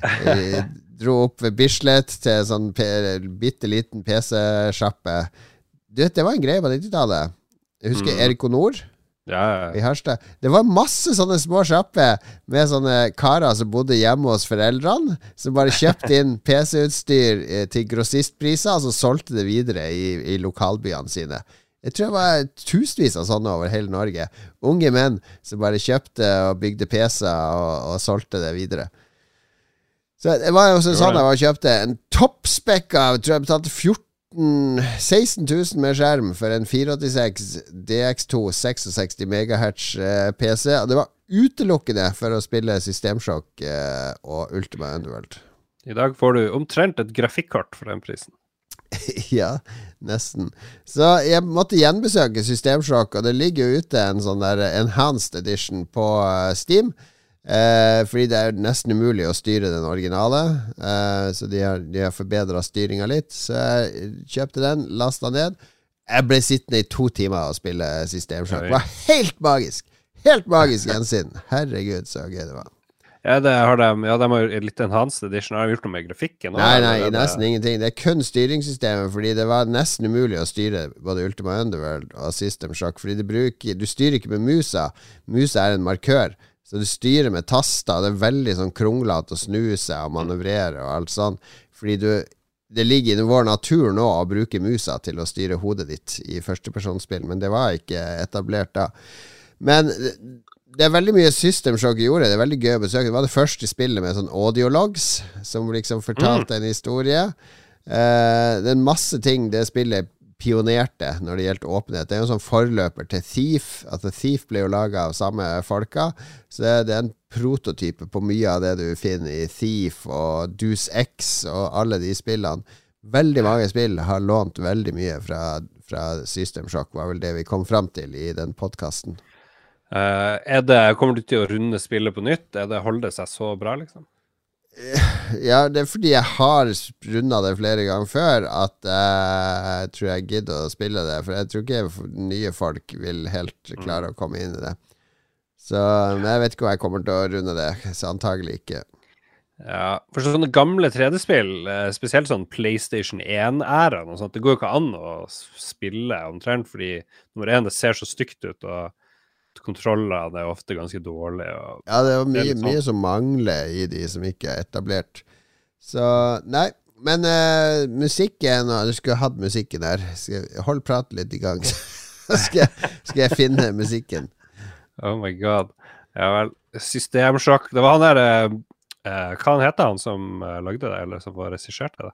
Dro opp ved Bislett til sånn bitteliten PC-sjappe. Du vet, det var en greie på 90-tallet. Jeg husker Erik og Nord i Harstad. Det var masse sånne små sjapper med sånne karer som bodde hjemme hos foreldrene, som bare kjøpte inn PC-utstyr til grossistpriser, og så solgte det videre i lokalbyene sine. Jeg tror det var tusenvis av sånne over hele Norge. Unge menn som bare kjøpte og bygde PC-er og solgte det videre. Så det var jo sånn at jeg kjøpte en toppspekka, tror jeg betalte 16 000 med skjerm for en 486 DX2 66 MHz PC, og det var utelukkende for å spille Systemshock og Ultima Underworld. I dag får du omtrent et grafikkart for den prisen. Ja, nesten. Så jeg måtte gjenbesøke Systemshock, og det ligger jo ute en sånn der enhanced edition på Steam. Fordi det er nesten umulig å styre den originale, så de har forbedret styringen litt. Så jeg kjøpte den, lastet ned. Jeg ble sittende i 2 timer og spille Systemshock. Det var helt magisk gjensyn. Herregud, så gøy det var. Ja, de har litt enhanced edition. Har de gjort noe med grafikken? Nei, nesten ingenting. Det er kun styringssystemet, fordi det var nesten umulig å styre både Ultima Underworld og System Shock, fordi du styrer ikke med musa. Musa er en markør, så du styrer med taster. Det er veldig sånn kronglete å snu seg og manøvrere og alt sånn, fordi det ligger i vår natur nå å bruke musa til å styre hodet ditt i førstepersonsspill, men det var ikke etablert da. Men det er veldig mye System Shock gjorde. Det er veldig gøy å besøke. Det var det første spillet med sånn audiologs, som liksom fortalte en historie. Det er en masse ting det spillet pionerte når det gjelder åpenhet. Det er jo en sånn forløper til Thief. Altså Thief ble jo laget av samme folka, så det er en prototype på mye av det du finner i Thief og Deus Ex og alle de spillene. Veldig mange spill har lånt veldig mye fra System Shock, var vel det vi kom fram til i den podcasten. Kommer du til å runde spillet på nytt? Holder det seg så bra, liksom? Ja, det er fordi jeg har rundet det flere ganger før at jeg tror jeg gidder å spille det, for jeg tror ikke nye folk vil helt klare å komme inn i det. Så men jeg vet ikke om jeg kommer til å runde det, så antagelig ikke. Ja, for sånne gamle 3D-spill, spesielt sånn PlayStation 1-æra, det går jo ikke an å spille omtrent, fordi nummer 1, det ser så stygt ut, og kontroller, det er ofte ganske dårlig. Ja, det er mye som mangler i de som ikke er etablert. Så, nei, men musikken, du skulle hatt musikken der. Hold praten litt i gang, så skal jeg finne musikken. Oh my god. Ja vel, System Shock. Det var han der, hva han heter han som lagde det, eller som var regisserte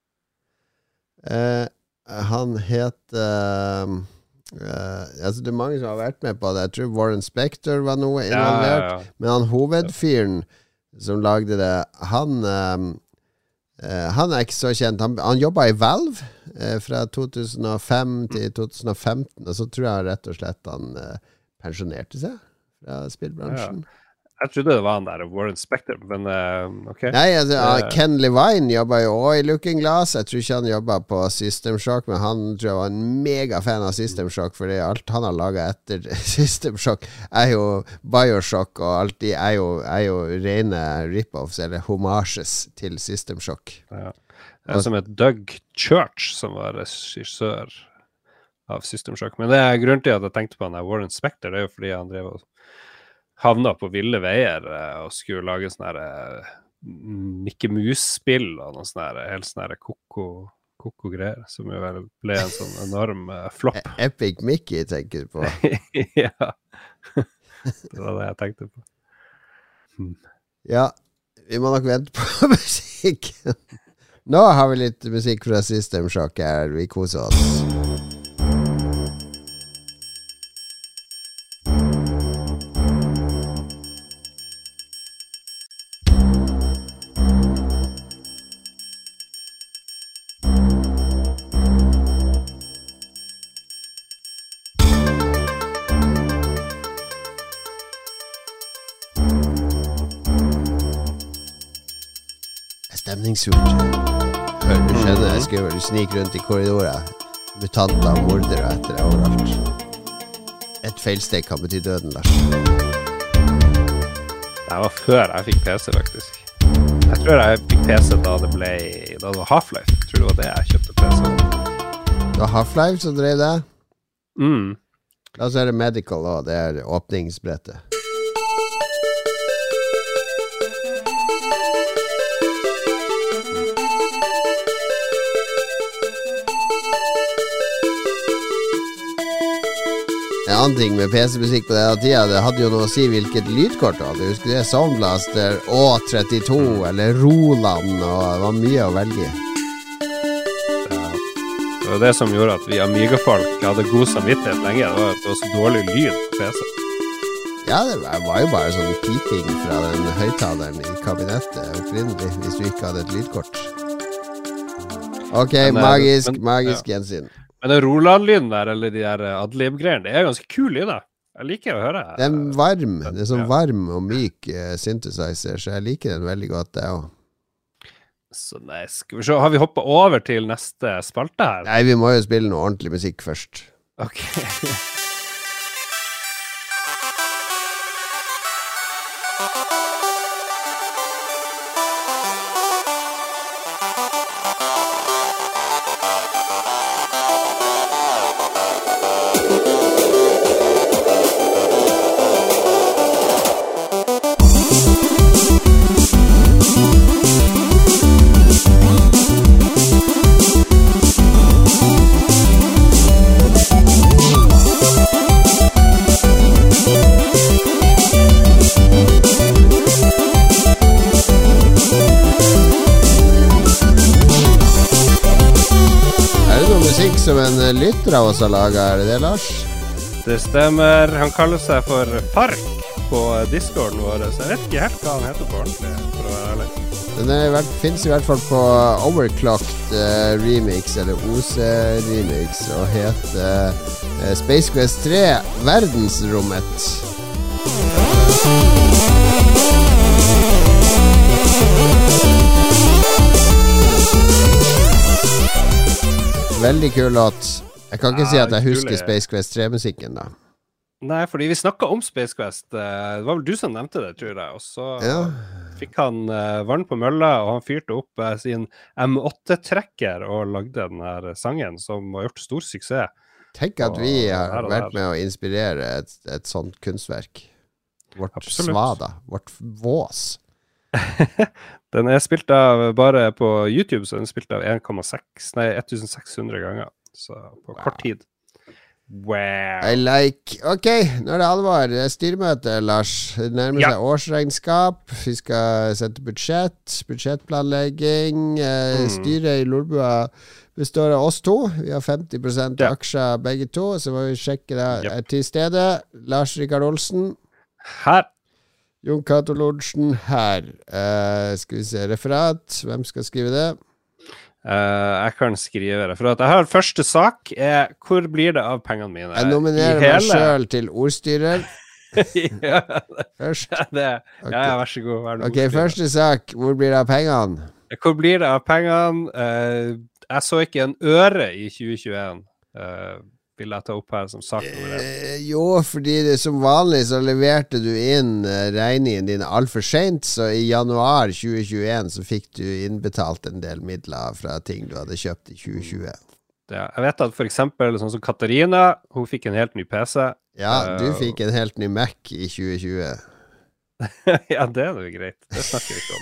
det? Han heter... altså det er mange som har vært med på det. Jeg tror Warren Spector var noe involvert, ja. Men han hovedfyren som lagde det, han er ikke så kjent. Han jobbet i Valve fra 2005 til 2015, og så tror jeg rett og slett han pensjonerte seg fra spillbransjen. Ja. Jeg trodde det var han der, Warren Spector, men ok. Nei, altså, Ken Levine jobbet jo også i Looking Glass. Jeg tror ikke han jobbet på System Shock, men han tror jeg var en megafan av System Shock, fordi alt han har laget etter System Shock er jo Bioshock, og alt de er jo rene rip-offs, eller homages til System Shock. Ja. Det er som et Doug Church som var regissør av System Shock, men det er grunnen til at jeg tenkte på han der Warren Spector, det er jo fordi han drev og havna på ville veier og skulle lage sånne her Mickey Mouse-spill og noen sånne her, helt sånne her koko-greier, som jo vel ble en sånn enorm flopp. Epic Mickey tenker du på? Ja, det var det jeg tenkte på. Ja, vi må nok vente på musikk. Nå har vi litt musikk fra System Shock her, vi koser oss. Stemningsfullt. Hør, du skjønner, jeg skriver, du sniker rundt i korridorer, mutanter, mordere etter deg overalt. Et feilsteg kan bety døden, Lars. Det var før jeg fikk PC, faktisk. Jeg tror jeg fikk PC da det var Half-Life. Jeg tror det var det jeg kjøpte PC. Det var Half-Life som drev det? Mm. Da så er det Medical også, det er åpningsbrettet. En annen ting med PC-musikk på denne tida, det hadde jo noe å si hvilket lydkort du hadde. Husker du det? Soundblaster, Å32 eller Roland, og det var mye å velge. Det var det som gjorde at vi Amiga-folk hadde god samvittighet lenge. Det var at det var så dårlig lyd på PC. Ja, det var jo bare sånn piping fra den høyttaleren i kabinettet opprinnelig, hvis du ikke hadde et lydkort. Ok, magisk gjensyn. Men den Roland-lyden der, eller de der Adlib-greiene, det er ganske kul lyd da. Jeg liker å høre. Det er varm, det er sånn varm og myk synthesizer, så jeg liker den veldig godt, det også. Så nei, skal vi se, har vi hoppet over til neste spalte her? Nei, vi må jo spille noe ordentlig musikk først. Ok. lytter av oss har laget, er det det, Lars? Det stemmer. Han kaller seg for Park på Discorden vår, så jeg vet ikke helt hva han heter på ordentlig, for å være ærlig. Den finnes i hvert fall på Overclocked remix, eller OC remix, og heter Space Quest 3 Verdensrommet. Veldig kul låt. Jeg kan ikke si at jeg husker Space Quest 3-musikken da. Nei, fordi vi snakket om Space Quest. Det var vel du som nevnte det, tror jeg. Og så fikk han vann på mølla, og han fyrte opp sin M8-trekker og lagde den her sangen, som har gjort stor suksess. Tenk at vi har vært med å inspirere et sånt kunstverk. Vårt svada, vårt vås. Den er spilt av, bare på YouTube, så den er spilt av 1600 ganger. Så på kort tid. Wow. I like. Ok, nå er det alvor. Det er styrmøte, Lars. Det nærmer seg årsregnskap. Vi skal sette budsjettplanlegging. Styret i Lolbua består av oss to. Vi har 50% aksjer begge to, så må vi sjekke det. Er til stede. Lars Rikard Olsen. Her. Jon Cato Lodsen her. Skal vi se, referat. Hvem skal skrive det? Jeg kan skrive referat. Jeg har første sak. Hvor blir det av pengene mine? Jeg nominerer meg selv til ordstyrer. Først. Ja, vær så god. Ok, første sak. Hvor blir det av pengene? Hvor blir det av pengene? Jeg så ikke en øre i 2021. Vil jeg ta opp her som sak nummer 1? Jo, fordi det, som vanlig så leverte du inn regningen din alt for sent, så i januar 2021 så fikk du innbetalt en del midler fra ting du hadde kjøpt i 2020. Jeg vet at for eksempel sånn som Katarina, hun fikk en helt ny PC. Ja, du fikk en helt ny Mac i 2020. Ja, det er jo greit. Det snakker vi ikke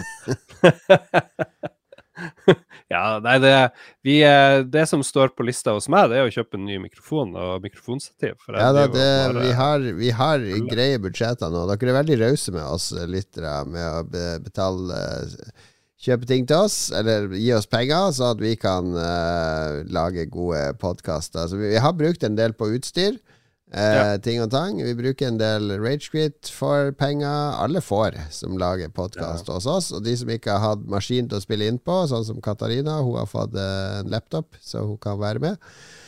om. Ja, nei, det som står på lista hos meg, det er å kjøpe en ny mikrofon og mikrofonstativ. Ja da, vi har greie budsjetter nå. Dere er veldig rause med oss lyttere med å betale, kjøpe ting til oss, eller gi oss penger, så at vi kan lage gode podcaster. Så vi har brukt en del på utstyr, ting og tang. Vi bruker en del RageQuit for penger. Alle får som lager podcast hos oss, og de som ikke har hatt maskin til å spille inn på, sånn som Katarina, hun har fått en laptop så hun kan være med,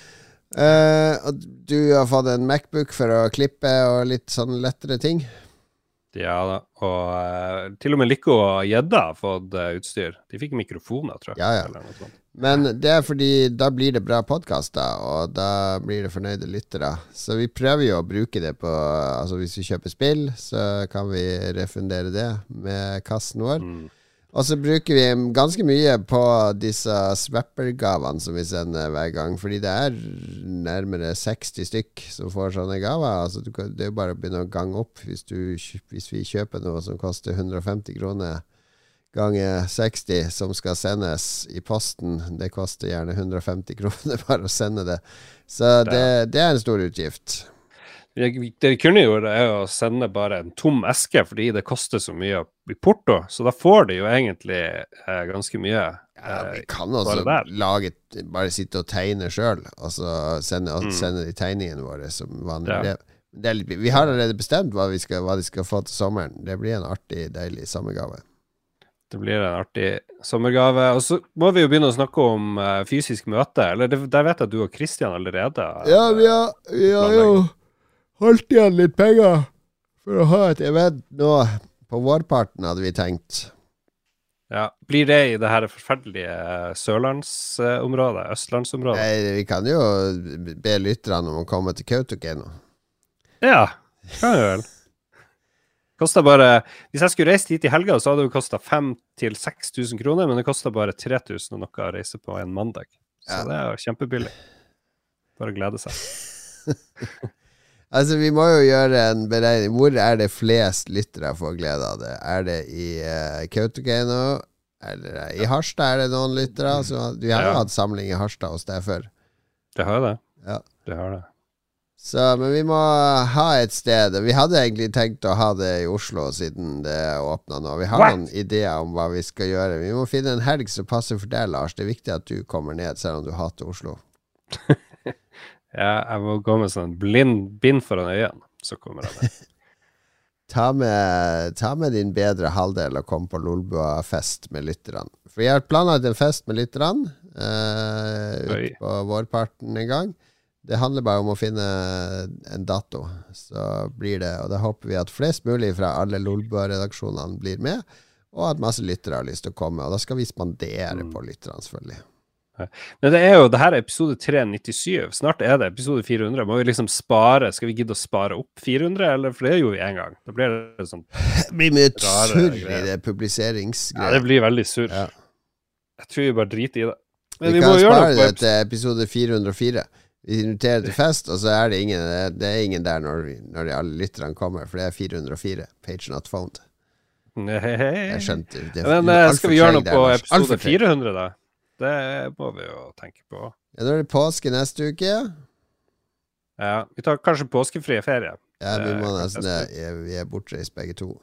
og du har fått en MacBook for å klippe og litt sånn lettere ting. Ja da, og til og med Lico og Gjedda har fått utstyr. De fikk mikrofoner, tror jeg. Eller noe sånt. Men det er fordi da blir det bra podcaster, og da blir det fornøyde lyttere. Så vi prøver jo å bruke det på, altså hvis vi kjøper spill, så kan vi refundere det med kassen vår. Og så bruker vi ganske mye på disse swapper-gavene som vi sender hver gang, fordi det er nærmere 60 stykk som får sånne gaver. Altså det er jo bare å begynne å gange opp hvis vi kjøper noe som koster 150 kroner ganger 60 som skal sendes i posten. Det koster gjerne 150 kroner bare å sende det. Så det er en stor utgift. Det de kunne gjøre er å sende bare en tom eske, fordi det koster så mye i porto, så da får de jo egentlig ganske mye. Ja, vi kan også bare sitte og tegne selv, og så sende de tegningene våre som vanlig brev. Vi har allerede bestemt hva de skal få til sommeren. Det blir en artig, deilig sommergave. Det blir en artig sommergave. Og så må vi jo begynne å snakke om fysisk møte. Eller der vet jeg at du og Christian allerede Ja, vi har jo holdt igjen litt penger for å ha et event nå på vårparten, hadde vi tenkt. Ja, blir det i det her forferdelige Sørlandsområdet, Østlandsområdet? Nei, vi kan jo be lytterne om å komme til Kautokeino. Ja, kan vi vel. Kostet bare, hvis jeg skulle reist hit i helga, så hadde det kostet 5 til 6 000 kroner, men det kostet bare 3 000 og noe å reise på en mandag. Så det er jo kjempebillig. Bare glede seg. Altså, vi må jo gjøre en beregning. Hvor er det flest lyttere får glede av det? Er det i Kautokeino? Eller i Harstad er det noen lyttere? Vi har jo hatt samling i Harstad hos deg før. Det har det. Ja. Det har det. Så, men vi må ha et sted. Vi hadde egentlig tenkt å ha det i Oslo siden det åpnet nå. Vi har noen ideer om hva vi skal gjøre. Vi må finne en helg som passer for deg, Lars. Det er viktig at du kommer ned, selv om du hater Oslo. Jeg må gå med sånn bind foran øynene, så kommer jeg med. Ta med din bedre halvdel og kom på Lolbua-fest med lytterne. For jeg har planlagt en fest med lytterne ut på vårparten en gang. Det handler bare om å finne en dato, så blir det. Og da håper vi at flest mulig fra alle Lolbua-redaksjonene blir med, og at masse lyttere har lyst til å komme. Og da skal vi spandere på lytterne, selvfølgelig. Men det er jo, det her er episode 397. Snart er det episode 400. Må vi liksom spare? Skal vi gidde å spare opp 400, eller? For det gjorde vi en gang. Da blir det sånn det blir mye surr i det publiseringsgreier. Ja, det blir veldig surr. Ja. Jeg tror vi bare driter i det. Men vi kan spare det til episode 404. Vi inviterer til fest, og så er det ingen der når alle lytterne kommer, for det er 404. Page not found. Jeg skjønte det. Men skal vi gjøre noe på episode 400 da? Det må vi jo tenke på. Ja, da er det påske neste uke. Ja, vi tar kanskje påskefrie ferie. Ja, vi må nesten vi er bortreist begge to.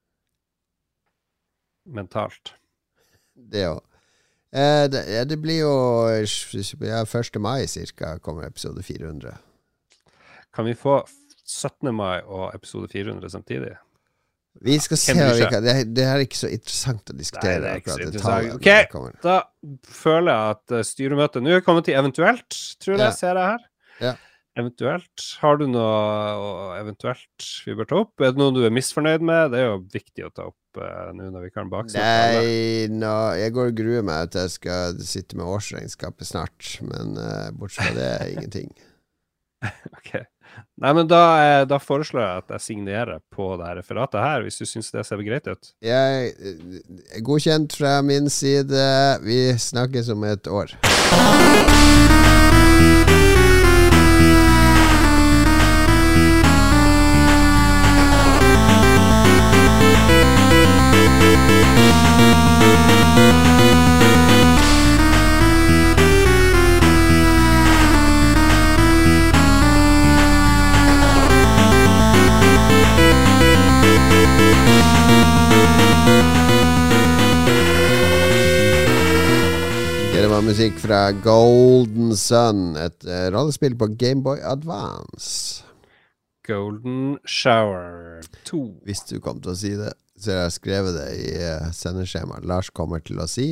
Mentalt. Det jo. Det blir jo 1. mai cirka kommer episode 400. Kan vi få 17. mai og episode 400 samtidig? Vi skal se hva vi kan. Det er ikke så interessant å diskutere. Nei, det er ikke så interessant. Ok, da føler jeg at styremøtet nå er kommet til eventuelt, tror jeg, ser jeg her. Ja. Eventuelt. Har du noe eventuelt vi bør ta opp? Er det noe du er misfornøyd med? Det er jo viktig å ta opp nå når vi kan baksnakke. Nei, jeg går og gruer meg at jeg skal sitte med årsregnskapet snart, men bortsett fra det er ingenting. Ok. Nei, men da foreslår jeg at jeg signerer på det referatet her, hvis du synes det ser greit ut. Jeg er godkjent fra min side. Vi snakkes om et år. Musikk fra Golden Sun, et rollespill på Game Boy Advance. Golden Shower 2. Hvis du kom til å si det, så har jeg skrevet det i sendeskjemaet. Lars kommer til å si.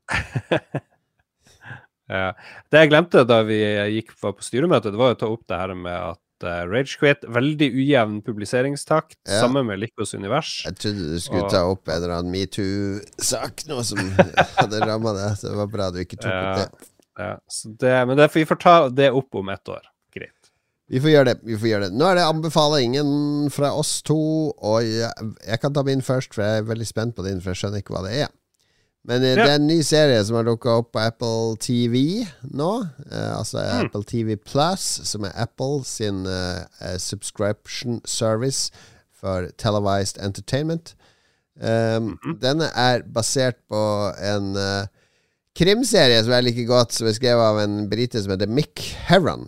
Ja. Det jeg glemte da vi gikk på styremøtet, det var å ta opp det her med at Rage Quit, veldig ujevn publiseringstakt, sammen med Likos univers. Jeg trodde du skulle ta opp en eller annen MeToo-sak, noe som hadde rammet det, så det var bra du ikke tok opp det. Ja, så men vi får ta det opp om et år. Greit. Vi får gjøre det. Nå er det anbefalingen fra oss to, og jeg kan ta min først, for jeg er veldig spent på din, for jeg skjønner ikke hva det er. Men det er en ny serie som har dukket opp på Apple TV nå, altså Apple TV Plus, som er Apple sin subscription service for televised entertainment. Denne er basert på en krimserie som jeg liker godt, som er skrevet av en brite som heter Mick Herron.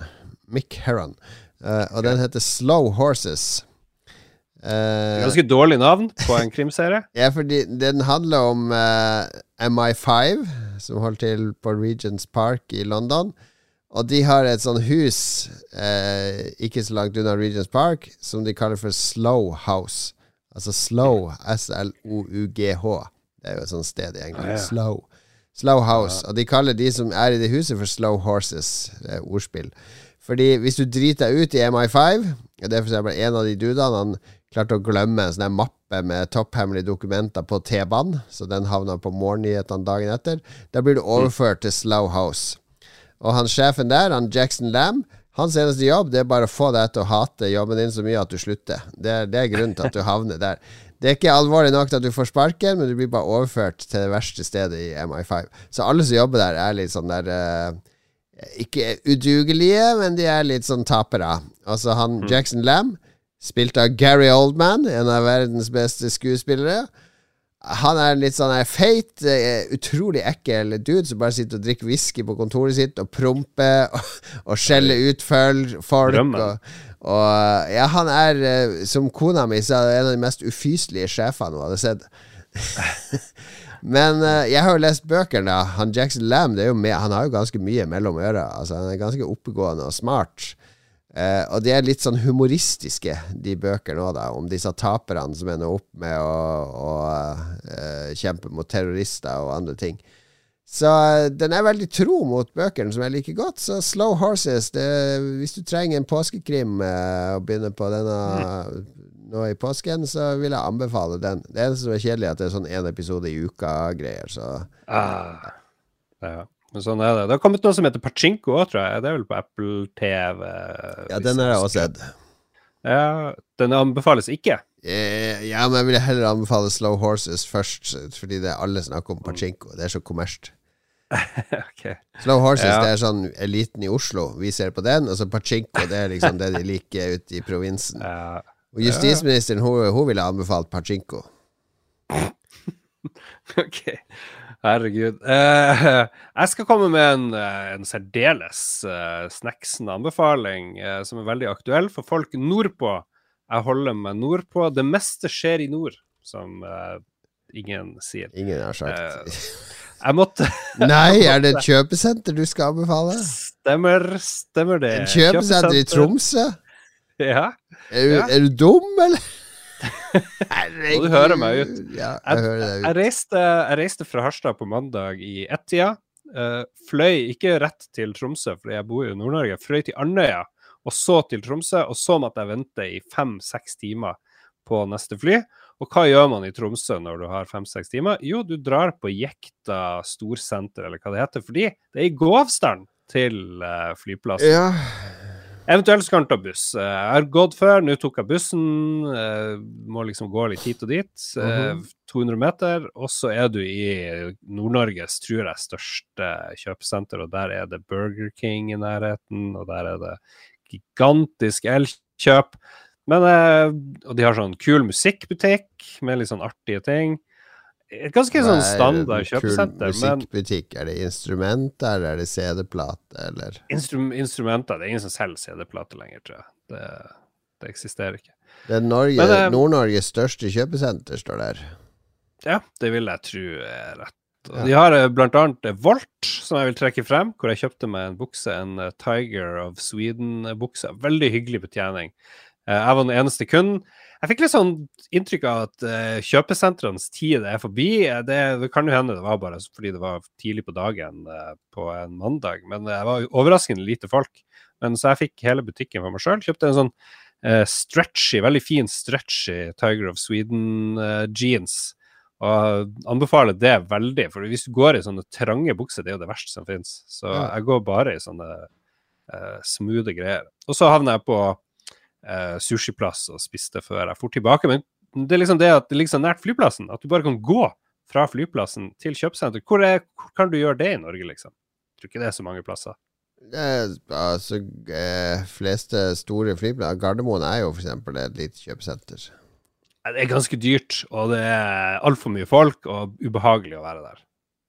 Og den heter Slow Horses. Ganske dårlig navn på en krimserie. Ja, fordi den handler om MI5, som holder til på Regents Park i London. Og de har et sånn hus ikke så langt unna Regents Park, som de kaller for Slough House. Altså Slough, S-L-O-U-G-H. Det er jo et sånt sted i England. Slough House. Og de kaller de som er i det huset for Slow Horses. Det er ordspill. Fordi hvis du driter deg ut i MI5, og det er for eksempel en av de dudene, han klarte å glemme en sånn mappe med topphemmelige dokumenter på T-banen, så den havna på morgennyhetene dagen etter. Da blir du overført til Slough House. Og han sjefen der, han Jackson Lamb, hans eneste jobb, det er bare å få deg til å hate jobben din så mye at du slutter. Det er grunnen til at du havner der. Det er ikke alvorlig nok til at du får sparken, men du blir bare overført til det verste stedet i MI5. Så alle som jobber der er litt sånn der ikke udugelige, men de er litt sånn tapere. Altså han Jackson Lamb, spilt av Gary Oldman, en av verdens beste skuespillere. Han er litt sånn feit, utrolig ekkel dude som bare sitter og drikker whisky på kontoret sitt og promper og skjeller ut folk. Og ja, han er, som kona mi sa, en av de mest ufyselige sjefene hun hadde sett. Men jeg har jo lest bøkene da. Han Jackson Lamb, det er jo han har jo ganske mye mellom øra. Altså, han er ganske oppegående og smart. Og de er litt sånn humoristiske, de bøkene også da, om disse taperne som ender opp med å kjempe mot terrorister og andre ting. Så den er veldig tro mot bøkene som jeg liker godt. Så Slow Horses, hvis du trenger en påskekrim og begynner på denne nå i påsken, så vil jeg anbefale den. Det eneste som er kjedelig at det er sånn en episode i uka-greier. Så. Ja, men sånn er det. Det har kommet noe som heter Pachinko også, tror jeg. Det er vel på Apple TV. Ja, den har jeg også sett. Ja, den anbefales ikke. Ja, men jeg vil heller anbefale Slow Horses først, fordi det er alle snakker om Pachinko. Det er så kommersielt. Okay. Slow Horses, det er sånn eliten i Oslo. Vi ser på den, og så Pachinko, det er liksom det de liker ute i provinsen. Og justisministeren, hun ville anbefalt Pachinko. Ok, herregud. Jeg skal komme med en særdeles snacksende anbefaling som er veldig aktuell for folk nordpå. Jeg holder meg nordpå. Det meste skjer i nord, som ingen sier. Ingen har sagt. Jeg måtte Nei, er det et kjøpesenter du skal anbefale? Stemmer det. En kjøpesenter i Tromsø? Ja. Er du dum, eller? Og du hører meg ut. Ja, jeg hører deg ut. Jeg reiste fra Harstad på mandag i 1-tida. Fløy ikke rett til Tromsø, fordi jeg bor i Nord-Norge. Fløy til Andøya, og så til Tromsø, og så måtte jeg vente i 5-6 timer på neste fly. Og hva gjør man i Tromsø når du har 5-6 timer? Jo, du drar på Jekta Storsenter, eller hva det heter, fordi det er i gåavstand til flyplassen. Ja. Eventuelt skal han ta buss. Jeg har gått før, nå tok jeg bussen, må liksom gå litt hit og dit, 200 meter, og så er du i Nord-Norges, tror jeg, største kjøpesenter, og der er det Burger King i nærheten, og der er det gigantisk elkjøp, men, og de har sånn kul musikkbutikk med litt sånn artige ting. Et ganske sånn standard kjøpesenter. Musikkbutikk, er det instrumenter, er det CD-plate, eller? Instrumenter, det er ingen som selger CD-plate lenger, tror jeg. Det eksisterer ikke. Det er Nord-Norges største kjøpesenter, står der. Ja, det vil jeg tro er rett. Og de har blant annet Volt, som jeg vil trekke frem, hvor jeg kjøpte meg en bukse, en Tiger of Sweden-bukse. Veldig hyggelig betjening. Jeg var den eneste kunden. Jeg fikk litt sånn inntrykk av at kjøpesentrenes tid er forbi. Det kan jo hende det var bare fordi det var tidlig på dagen på en mandag, men det var overraskende lite folk. Men så jeg fikk hele butikken for meg selv. Kjøpte en sånn veldig fin stretchy Tiger of Sweden jeans, og anbefaler det veldig, for hvis du går i sånne trange bukser, det er jo det verste som finnes. Så jeg går bare i sånne smooth greier. Og så havner jeg på sushiplass og spiste før jeg for tilbake, men det er liksom det at det ligger så nært flyplassen, at du bare kan gå fra flyplassen til kjøpesenter. Hvor kan du gjøre det i Norge, liksom? Jeg tror ikke det er så mange plasser. Altså, fleste store flyplasser, Gardermoen er jo for eksempel et lite kjøpesenter. Det er ganske dyrt, og det er alt for mye folk, og ubehagelig å være der.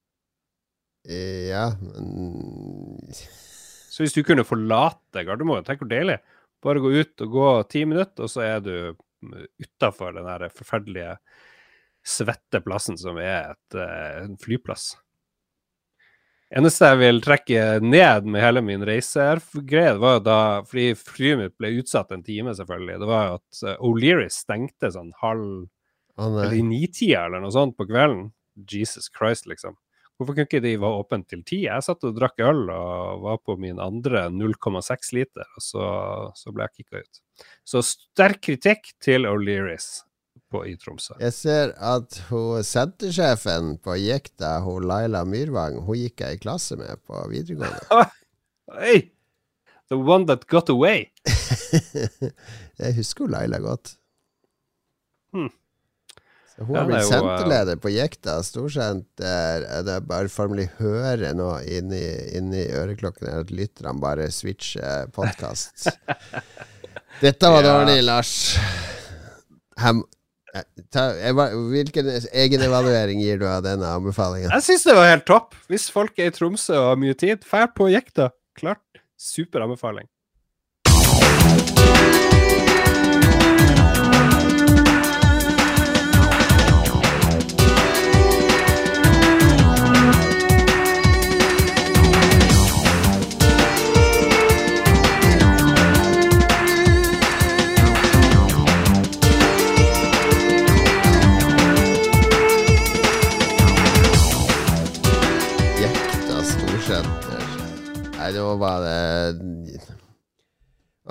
Ja, men... Så hvis du kunne forlate Gardermoen, tenk hvor deilig. Bare gå ut og gå 10 minutter, og så er du utenfor den der forferdelige svette plassen som er en flyplass. Eneste jeg vil trekke ned med hele min reisegreie, det var da, fordi flyet mitt ble utsatt en time selvfølgelig, det var at O'Learys stengte sånn eller i 9-tida eller noe sånt på kvelden. Jesus Christ, liksom. Hvorfor kunne ikke de være åpent til 10? Jeg satt og drakk øl og var på min andre 0,6 liter, og så ble jeg kikket ut. Så sterk kritikk til O'Learys i Tromsø. Jeg ser at sentersjefen på Jekta, Laila Myrvang, hun gikk jeg i klasse med på videregående. Hey! The one that got away. Jeg husker Laila godt. Hun har blitt senterleder på Jekta Storsenter. Det er bare formelig høre nå inni øreklokken at lytterne bare switcher podcast. Dette var dårlig, Lars. Hvilken egen evaluering gir du av denne anbefalingen? Jeg synes det var helt topp. Hvis folk er i Tromsø og har mye tid, fær på Jekta. Klart, super anbefaling.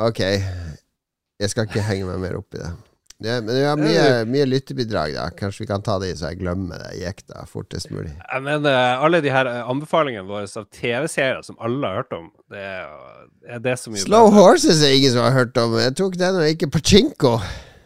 ok. Jeg skal ikke henge meg mer opp i det. Men vi har mye lyttebidrag da. Kanskje vi kan ta det så jeg glemmer det. Gikk da fortest mulig. Men alle de her anbefalingene våre av TV-serier som alle har hørt om, det er det som Slow Horses er ingen som har hørt om. Jeg tok den og ikke Pachinko.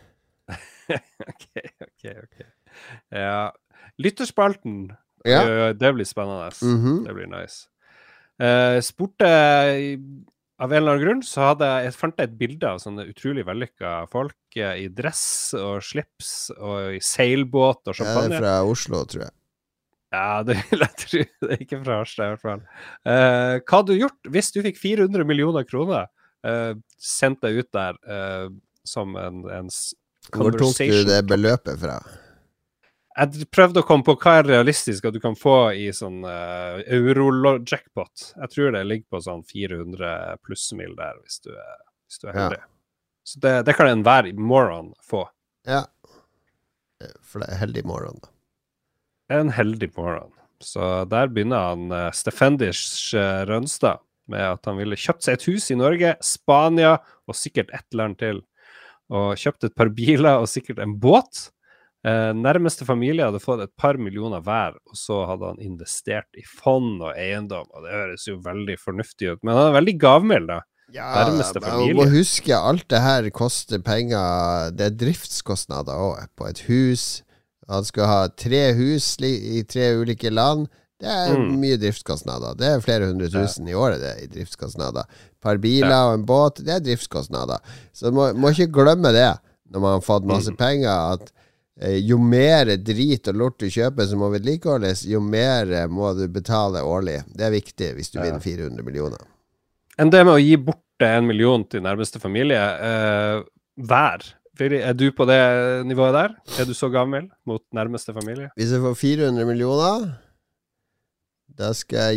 Ok. Ja. Lytterspalten. Ja. Det blir spennende. Det blir nice. Spurte av en eller annen grunn så fant jeg et bilde av sånne utrolig vellykka folk i dress og slips og i seilbåt og champagne. Ja, det er fra Oslo, tror jeg. Ja, det vil jeg tro. Det er ikke fra Harstad i hvert fall. Hva hadde du gjort hvis du fikk 400 millioner kroner sendt deg ut der som en Hvor tok du det beløpet fra? Jeg prøvde å komme på hva er realistisk at du kan få i sånn euro-jackpot. Jeg tror det ligger på sånn 400 plussmil der, hvis du er heldig. Ja. Så det kan enhver moron få. Ja. For det er heldig moron, da. En heldig moron. Så der begynner han Stefendish Rønstad med at han ville kjøpt seg et hus i Norge, Spania og sikkert et land til. Og kjøpt et par biler og sikkert en båt. Nærmeste familie hadde fått et par millioner hver, og så hadde han investert i fond og eiendom, og det høres jo veldig fornuftig ut, men han er veldig gavmild da. Ja, man må huske alt det her koster penger. Det er driftskostnader også på et hus. Han skal ha 3 hus i 3 ulike land. Det er mye driftskostnader. Det er flere 100 000 i året det i driftskostnader. Et par biler og en båt, det er driftskostnader. Så må ikke glemme det når man har fått masse penger, at jo mer drit og lort du kjøper som må vedlikeholdes, jo mer må du betale årlig. Det er viktig hvis du vinner 400 millioner. Enn det med å gi bort 1 million til nærmeste familie hver. Er du på det nivået der? Er du så gammel mot nærmeste familie? Hvis jeg får 400 millioner, da skal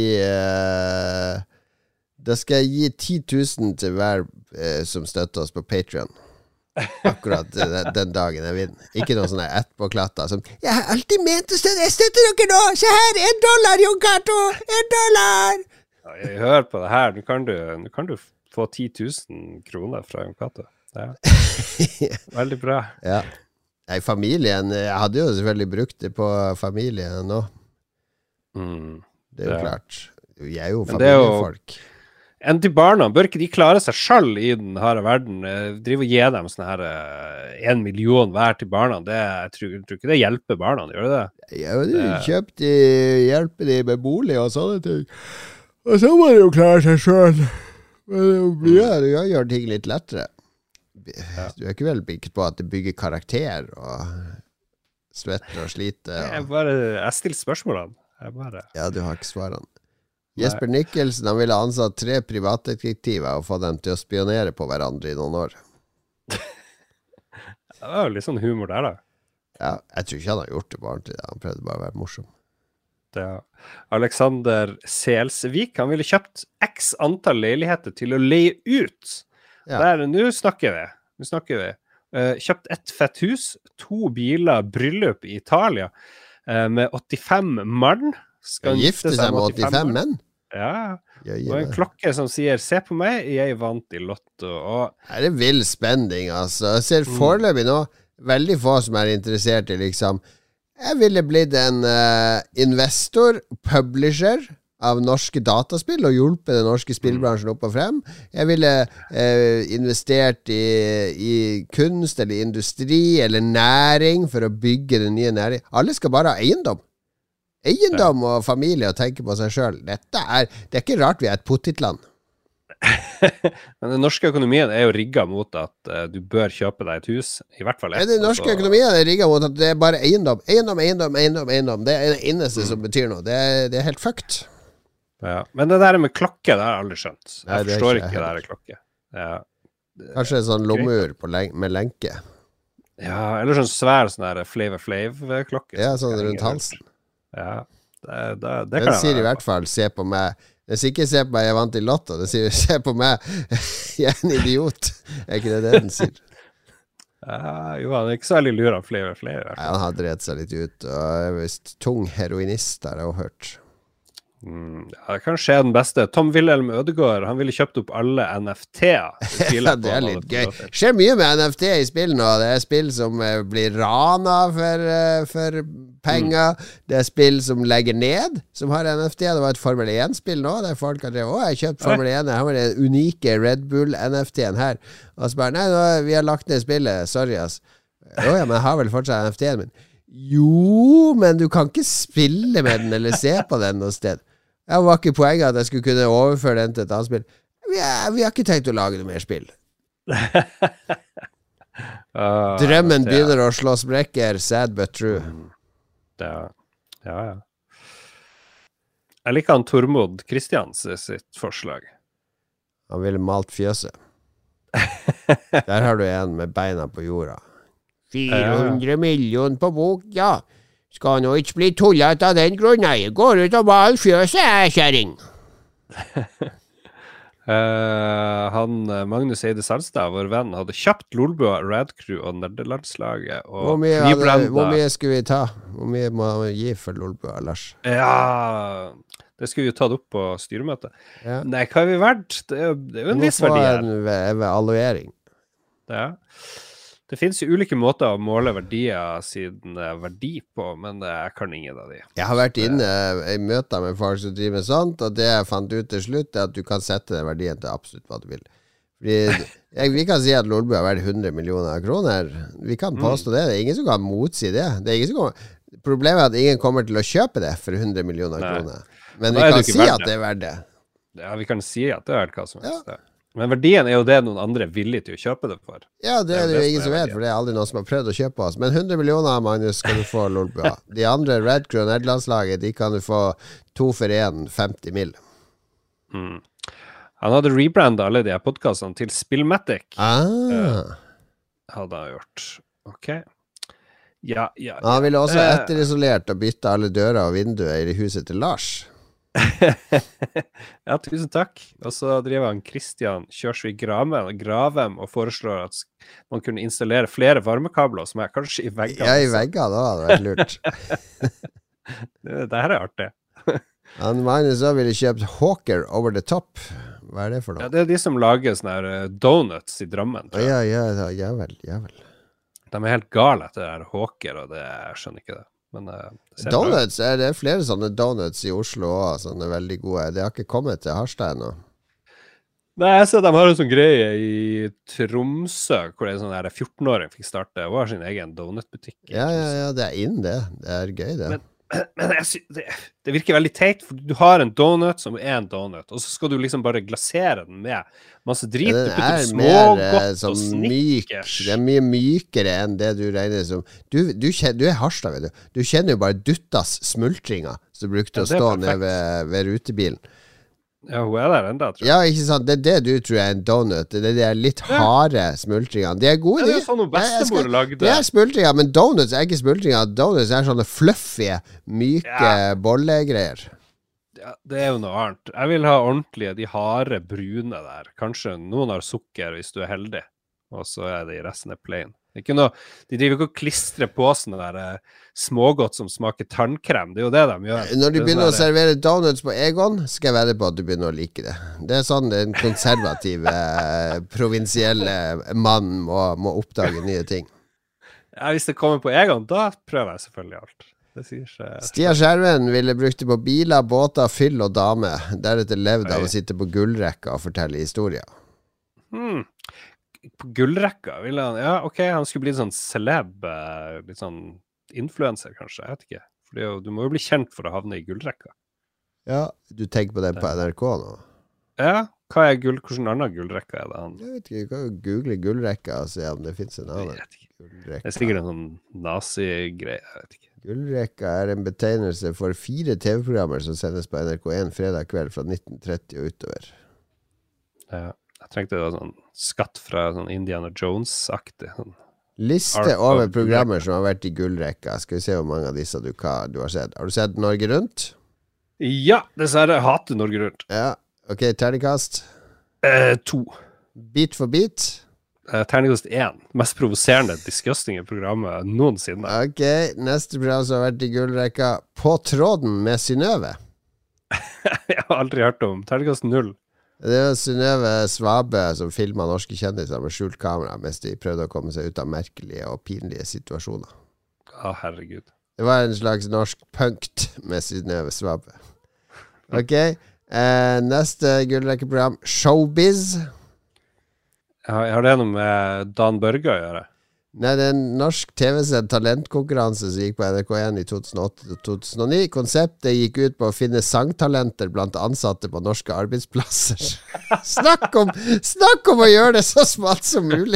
jeg gi 10 000 til hver som støtter oss på Patreon. Akkurat den dagen jeg vinner. Ikke noe sånn etterpåklatter som jeg har alltid ment å støtte. Jeg støtter dere nå! Se her! $1, Jon Cato! $1! Ja, jeg hører på det her. Nå kan du få 10 000 kroner fra Jon Cato. Ja. Veldig bra. Ja. I familien jeg hadde jo selvfølgelig brukt det på familien nå. Det er jo klart. Jeg er jo familiefolk. Enn til barna, bør ikke de klare seg selv i den harde verden? Drive og gi dem sånn her 1 million hver til barna, jeg tror ikke det hjelper barna, gjør det det? Ja, hjelper de med bolig og sånne ting. Og så må de jo klare seg selv. Men du gjør ting litt lettere. Du er ikke vel bygget på at det bygger karakter og svetter og sliter. Jeg stiller spørsmålene. Ja, du har ikke svarene. Jesper Nikkelsen, han ville ansatt 3 privatdetektiver og få dem til å spionere på hverandre i noen år. Det var jo litt sånn humor der da. Ja, jeg tror ikke han har gjort det på ordentlig. Han prøvde bare å være morsom. Alexander Selsvik, han ville kjøpt x antall leiligheter til å leie ut. Nå snakker vi. Kjøpt et fett hus, 2 biler, bryllup i Italia med 85 mann. Skal gifte seg med 85 menn? Ja, og en klokke som sier se på meg, jeg vant i lotto. Her er vill spenning, altså. Jeg ser foreløpig nå veldig få som er interessert i liksom jeg ville blitt en investor, publisher av norske dataspill og hjulpet den norske spillbransjen opp og frem. Jeg ville investert i kunst eller industri eller næring for å bygge den nye næring. Alle skal bare ha eiendom og familie og tenke på seg selv. Det er ikke rart vi er et potetland. Men den norske økonomien er jo rigget mot at du bør kjøpe deg et hus, i hvert fall den norske økonomien er rigget mot at det er bare eiendom. Det er det eneste som betyr noe. Det er helt fucked. Ja. Men det der med klokke, det har jeg aldri skjønt. Jeg forstår ikke det der klokke. Kanskje en sånn lommeur med lenke. Ja, eller sånn svær sånn der Flavor-klokke. Ja, sånn rundt halsen. Ja, det kan sier i hvert fall se på meg. Den sier ikke se på meg, jeg vant i lotto. Den sier se på meg, jeg er en idiot. Er ikke det den sier? Jo, han er ikke så veldig lur av Flavor. Han har drevet seg litt ut. Og er visst tung heroinist, har jeg også hørt. Ja, det kan skje den beste. Tom Wilhelm Ødegaard, han ville kjøpt opp alle NFT-er. Ja, det er litt gøy. Det skjer mye med NFT i spill nå. Det er spill som blir rana for penger. Det er spill som legger ned, som har NFT. Det var et Formel 1-spill nå, der folk har drevet, jeg har kjøpt Formel 1, her var det unike Red Bull-NFT-en her. Og så bare, nei, vi har lagt ned spillet, sorry ass. Ja, men jeg har vel fortsatt NFT-en min. Jo, men du kan ikke spille med den eller se på den noe sted. Det var ikke poenget at jeg skulle kunne overføre den til et annet spill. Vi har ikke tenkt å lage noe mer spill. Drømmen begynner å slå sprekker, sad but true. Ja. Jeg liker han Tormod Kristians sitt forslag. Han ville malt fjøset. Der har du en med beina på jorda. 400 millioner på bok, ja. Skal nå ikke bli tullet av den grunn. Jeg går ut og mal fjøset, kjæring. Magnus Eide Salstad, vår venn, hadde kjøpt Lolbua, Radcrew og Nerdelandslaget. Hvor mye skulle vi ta? Hvor mye må vi gi for Lolbua, Lars? Ja, det skulle vi jo tatt opp på styremøtet. Ja. Nei, hva er vi verdt? Det er jo en viss verdi her. Du må få en evaluering. Ja. Det finnes jo ulike måter å måle verdier siden verdi på, men jeg kan ingen av de. Jeg har vært inne i møter med folk som driver med sånt, og det jeg fant ut til slutt er at du kan sette den verdien til absolutt hva du vil. Fordi vi kan si at Lolbua er verdt 100 millioner kroner. Vi kan påstå det. Det er ingen som kan motsi det. Problemet er at ingen kommer til å kjøpe det for 100 millioner kroner. Men vi kan si at det er verdt det. Ja, vi kan si at det er verdt hva som helst. Ja. Men verdien er jo det noen andre er villige til å kjøpe det for. Ja, det er det jo ingen som vet, for det er aldri noen som har prøvd å kjøpe oss. Men 100 millioner, Magnus, skal du få Lolbua. De andre, Radcrew og Nederlandslaget, de kan du få 2 for 1, 50 mil. Han hadde rebrandet alle de her podcastene til Spillmatic. Hadde han gjort. Ok. Ja. Han ville også etterisolert og bytte alle dører og vinduer i huset til Lars. Ja, tusen takk. Og så driver han Christian Kjørsvik Gravem og foreslår at man kunne installere flere varmekabler som er kanskje i veggene. Ja, i veggene, da hadde det vært lurt. Det her er artig. Han Magnus også ville kjøpt Hawker Over the Top. Hva er det for noe? Ja, det er de som lager sånne her donuts i Drammen. Ja vel. De er helt gale etter det her Hawker, og jeg skjønner ikke det. Men, donuts, det er flere sånne donuts i Oslo også, sånne veldig gode. Det har ikke kommet til Harstad ennå. Nei, jeg ser at de har en sånn greie i Tromsø, hvor det er en sånn 14-åring fikk starte og har sin egen donutbutikk. Ja, det er inn det. Det er gøy, det. Men det virker veldig teit, for du har en donut som er en donut, og så skal du liksom bare glasere den med masse drit. Den er mer som myk. Det er mye mykere enn det du regner som. Du er Harstad, vet du. Du kjenner jo bare Duttas smultringer som brukte å stå ned ved rutebilen. Ja, hun er der enda, tror jeg. Ja, ikke sant? Det er det du tror er en donut. Det er de litt harde smultringene. De er gode, de. Det er sånn hun bestemor lagde. Det er smultringer, men donuts er ikke smultringer. Donuts er sånne fluffy, myke bollegreier. Ja, det er jo noe annet. Jeg vil ha ordentlige, de harde, brune der. Kanskje noen har sukker hvis du er heldig, og så er det i resten er plain. Ikke noe, de driver ikke å klistre på sånne der smågodt som smaker tannkrem. Det er jo det de gjør. Når du begynner å servere donuts på Egon, skal jeg vedde på at du begynner å like det. Det er sånn den konservative, provinsielle mannen må oppdage nye ting. Ja, hvis det kommer på Egon, da prøver jeg selvfølgelig alt. Det sier seg. Stia Skjerven ville brukt det på biler, båter, fyll og dame. Deretter levd av å sitte på gullrekka og fortelle historier. På gullrekka ville han, ja, ok, han skulle bli sånn celeb, litt sånn influencer kanskje, jeg vet ikke, for du må jo bli kjent for å havne i gullrekka. Ja, du tenker på den på NRK nå? Ja, hvordan annen gullrekka er det han? Jeg vet ikke, du kan jo google gullrekka og se om det finnes en annen. Det er sikkert en sånn nazi-greie, jeg vet ikke. Gullrekka er en betegnelse for 4 TV-programmer som sendes på NRK1 fredag kveld fra 1930 og utover. Ja. Jeg trengte det sånn skatt fra sånn Indiana Jones-aktig. Sånn liste over programmer som har vært i gullrekka. Skal vi se hvor mange av disse du har sett. Har du sett Norge Rundt? Ja, dessverre. Jeg hater Norge Rundt. Ja, ok, terningkast? 2. Bit for bit? Terningkast 1. Mest provoserende, disgusting programmet noensinne. Ok, neste program som har vært i gullrekka. På tråden med Synnøve. Jeg har aldri hørt om. Terningkast 0. Det var Synnøve Svabø som filmet norske kjendiser med skjult kamera mens de prøvde å komme seg ut av merkelige og pinlige situasjoner. Å, herregud. Det var en slags norsk punkt med Synnøve Svabø. Ok, neste gullrekkeprogram, Showbiz. Har det noe med Dan Børge å gjøre? Nei, det er en norsk TV-sendt talentkonkurranse som gikk på NRK1 i 2008-2009. Konseptet gikk ut på å finne sangtalenter blant ansatte på norske arbeidsplasser. Snakk om å gjøre det så smalt som mulig.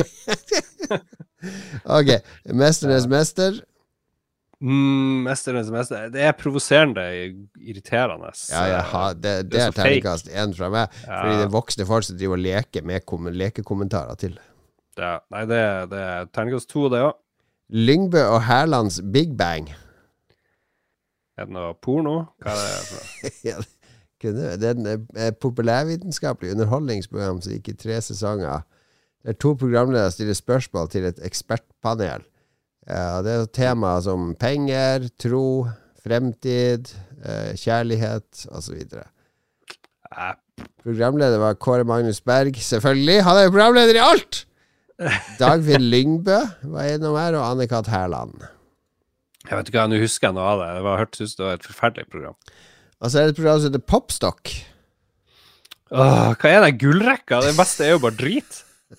Ok, Mesternes mester. Mesternes mester. Det er provoserende, irriterende. Det er terningkast 1 fra meg. Fordi det er voksne folk som driver og leker med lekekommentarer til. Ja, nei, det er terningkast 2, det også. Lyngbø og Herlands Big Bang. Er det noe porno? Hva er det for noe? Det er et populærvitenskapelig underholdningsprogram som gikk i 3 sesonger. Det er 2 programledere stiller spørsmål til et ekspertpanel. Det er tema som penger, tro, fremtid, kjærlighet og så videre. Programleder var Kåre Magnus Berg, selvfølgelig. Han er jo programleder i alt! Dagfinn Lyngbø var innom her, og Anne-Kat. Herland. Jeg vet ikke hva, nå husker jeg noe av det. Det var et forferdelig program. Og så er det et program som heter Popstock. Hva er det gullrekka? Det beste er jo bare drit.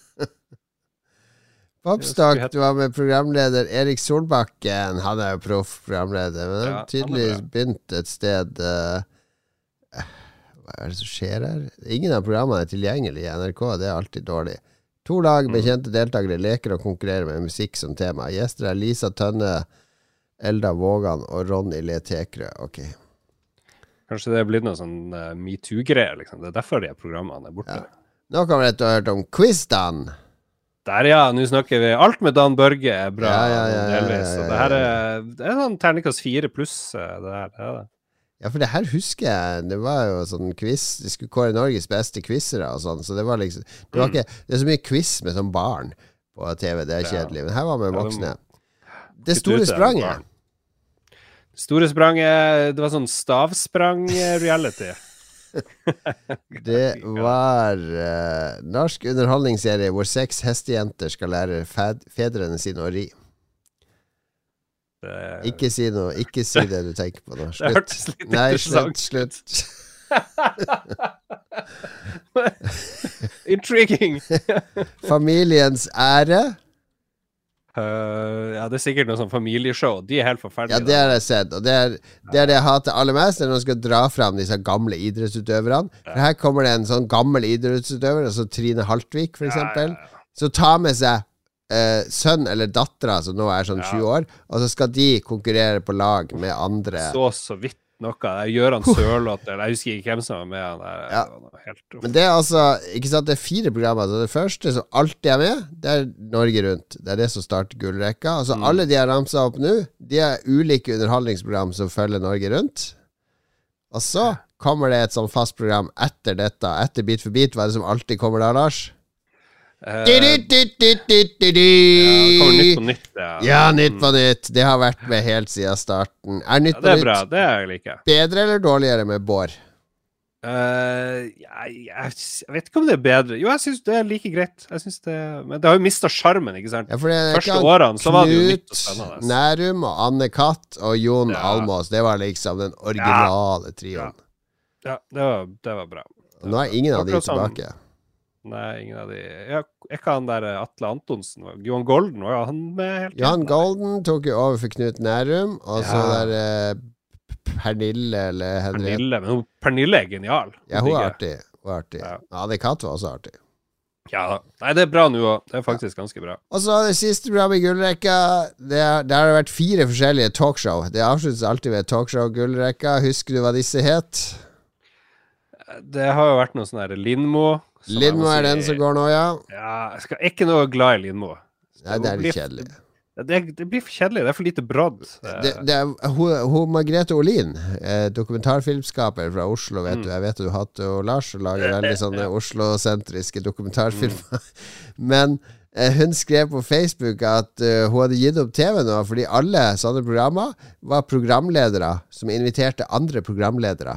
Popstock, du var med programleder Erik Solbakken. Han er jo proff programleder, men han har tydeligvis begynt et sted. Hva er det som skjer her? Ingen av programmene er tilgjengelig i NRK. Det er alltid dårlig. 2 lag med kjente deltakere leker og konkurrerer med musikk som tema. Gjester er Lisa Tønne, Elda Vågan og Ronny Le Tekrø. Ok. Kanskje det er blitt noe sånn MeToo-greier, liksom. Det er derfor de programmene er borte. Ja. Nå kommer dette å høre om Quiz-Dan. Der, ja. Nå snakker vi. Alt med Dan Børge er bra. Delvis. Ja. Det her er sånn terningkast 4 pluss. Det er det. Ja, for det her husker jeg. Det var jo sånn quiz. De skulle kåre Norges beste quizere og sånn. Så det var liksom det er så mye quiz med sånn barn på TV. Det er kjedelig. Men her var vi voksne. Det store spranget. Det store spranget. Det var sånn stavsprang-reality. Det var norsk underholdningsserie hvor 6 hestejenter skal lære fedrene sine å ri. Ikke si det du tenker på nå. Det hørtes litt interessant. Slutt. Intriguing. Familiens ære. Ja, det er sikkert noe sånn familieshow. De er helt forferdelige. Ja, det har jeg sett. Og det er det jeg hater aller mest, når man skal dra fram disse gamle idrettsutøverne. For her kommer det en sånn gammel idrettsutøver, altså Trine Haltvik for eksempel, så ta med seg sønn eller dattera som nå er sånn 20 år, og så skal de konkurrere på lag med andre. Så vidt noe. Gjøran Sørloth, eller jeg husker ikke hvem som var med han der. Ja. Men det er altså, ikke sant, det er 4 programmer. Så det første som alltid er med, det er Norge Rundt. Det er det som starter gullrekka. Altså alle de har ramset opp nå, de er ulike underholdningsprogram som følger Norge Rundt. Og så kommer det et sånn fast program etter dette. Etter Bit for Bit, hva er det som alltid kommer da, Lars? Det kommer Nytt på Nytt. Ja, Nytt på Nytt. Det har vært med helt siden starten. Er Nytt på Nytt bra, det liker jeg. Bedre eller dårligere med Bård? Jeg vet ikke om det er bedre. Jo, jeg synes det er like greit. Men det har jo mistet charmen, ikke sant? Ja, for det første årene så var det jo nytt og spennende. Knut Nærum og Anne-Kat. og Jon Almaas. Det var liksom den originale trioen. Ja, det var bra. Nå er ingen av de tilbake. Nei, ingen av de. Jeg kan der Atle Antonsen. Johan Golden var han med helt. Johan Golden tok jo over for Knut Nærum, og så der Pernille eller Henriette. Men Pernille er genial. Ja, hun er artig. Ja, Anne-Kat. var også artig. Ja, nei, det er bra nå også. Det er faktisk ganske bra. Og så det siste programmet i gullrekka. Det har vært 4 forskjellige talkshow. Det avsluttes alltid ved talkshow-gullrekka. Husker du hva disse het? Det har jo vært noe sånn her Lindmo. Lindmo er den som går nå, ja. Jeg er ikke noe glad i Lindmo. Nei, det er litt kjedelig. Det blir for kjedelig, det er for lite brodd. Hun Margrethe Olin, dokumentarfilmskaper fra Oslo, vet du. Jeg vet at du hatt og Lars og lager veldig sånne Oslo-sentriske dokumentarfilmer. Men hun skrev på Facebook at hun hadde gitt opp TV nå, fordi alle sånne programmer var programledere som inviterte andre programledere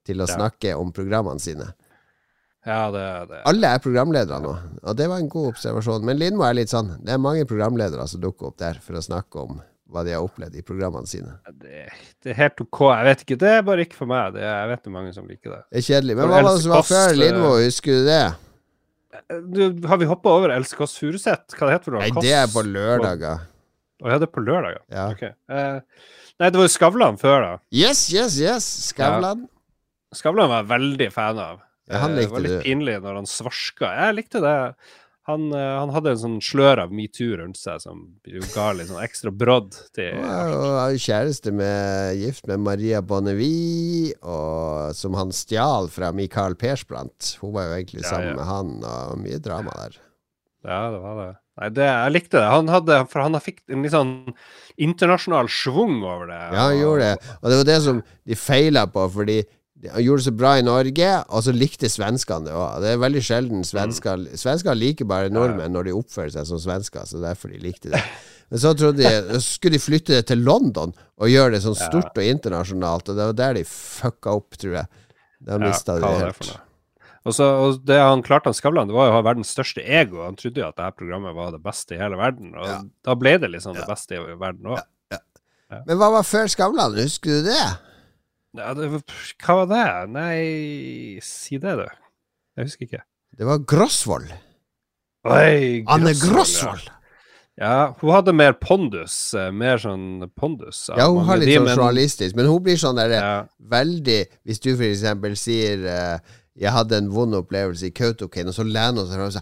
til å snakke om programmene sine. Ja, det. Alle er programledere nå, og det var en god observasjon. Men Lindmo er litt sånn, det er mange programledere som dukker opp der for å snakke om hva de har opplevd i programmene sine. Det er helt ok, jeg vet ikke, det er bare ikke for meg. Jeg vet det er mange som liker det. Det er kjedelig, men hva var det som var før Lindmo, husker du det? Har vi hoppet over Else Kåss Furuseth? Hva det heter for noe? Nei, det er på lørdager. Ja, det er på lørdager? Ja. Ok. Nei, det var jo Skavlan før da. Yes, Skavlan. Ja. Skavlan var jeg veldig fan av. Ja, han likte det var litt pinlig når han svarska. Jeg likte det. Han hadde en sånn slør av MeToo rundt seg som ga litt sånn ekstra brodd til og kjæreste gift med Maria Bonnevie, og som han stjal fra Mikael Persbrandt. Hun var jo egentlig sammen med han, og mye drama der. Ja, det var det. Nei, jeg likte det. Han fikk en litt sånn internasjonal svung over det. Ja, han gjorde det. Og det var det som de feilet på, fordi han gjorde det så bra i Norge, og så likte svenskene det også. Det er veldig sjelden svensker liker bare nordmenn når de oppfører seg som svensker, så derfor de likte det. Men så skulle de flytte det til London og gjøre det sånn stort og internasjonalt, og det var der de fucka opp, tror jeg. Da mistet de det helt. Og det han klarte, Skavlan, det var jo å ha verdens største ego. Han trodde jo at dette programmet var det beste i hele verden, og da ble det liksom det beste i verden også. Ja. Men hva var før Skavlan? Husker du det? Ja, hva var det? Nei, si det, du. Jeg husker ikke. Det var Grosvold. Oi, Anne Grosvold. Ja, hun hadde mer pondus. Mer sånn pondus. Ja, hun har litt sånn journalistisk, men hun blir sånn der veldig. Hvis du for eksempel sier jeg hadde en vond opplevelse i Kautokeino, og så lener hun seg og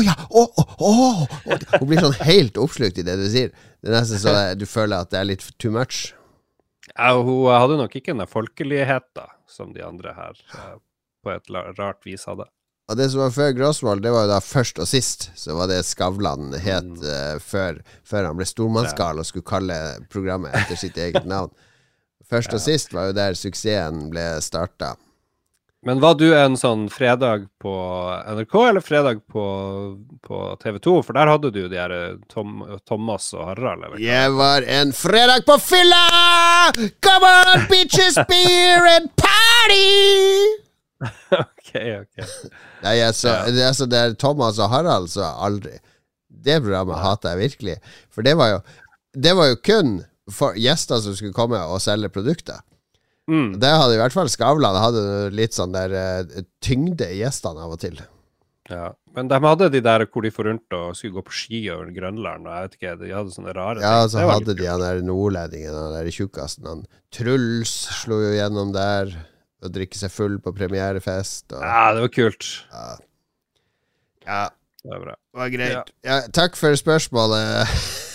sier hun blir sånn helt oppslukt i det du sier. Det er nesten så du føler at det er litt too much. Ja, hun hadde nok ikke den folkeligheten som de andre her på et rart vis hadde. Og det som var før Grosvold, det var jo da først og sist. Så var det Skavlan het før han ble stormannsgal og skulle kalle programmet etter sitt eget navn. Først og sist var jo der suksessen ble startet. Men var du en sånn fredag på NRK eller fredag på TV2? For der hadde du de her Thomas og Harald. Eller? Jeg var en fredag på fylla! Come on, bitches, beer and party! Ok. Nei, det er Thomas og Harald, så aldri. Det programmet hater jeg virkelig. For det var jo kun for gjester som skulle komme og selge produkter. Det hadde i hvert fall Skavlan hadde litt sånn der tyngde i gjestene av og til. Ja, men de hadde de der hvor de får rundt og skulle gå på ski over Grønland, og jeg vet ikke, de hadde sånne rare ting. Ja, så hadde de han der nordlendingen, han der tjukkasten, han Truls slo jo gjennom der og drikke seg full på premierefest. Ja, det var kult. Ja. Det var bra. Det var greit. Ja, takk for spørsmålet.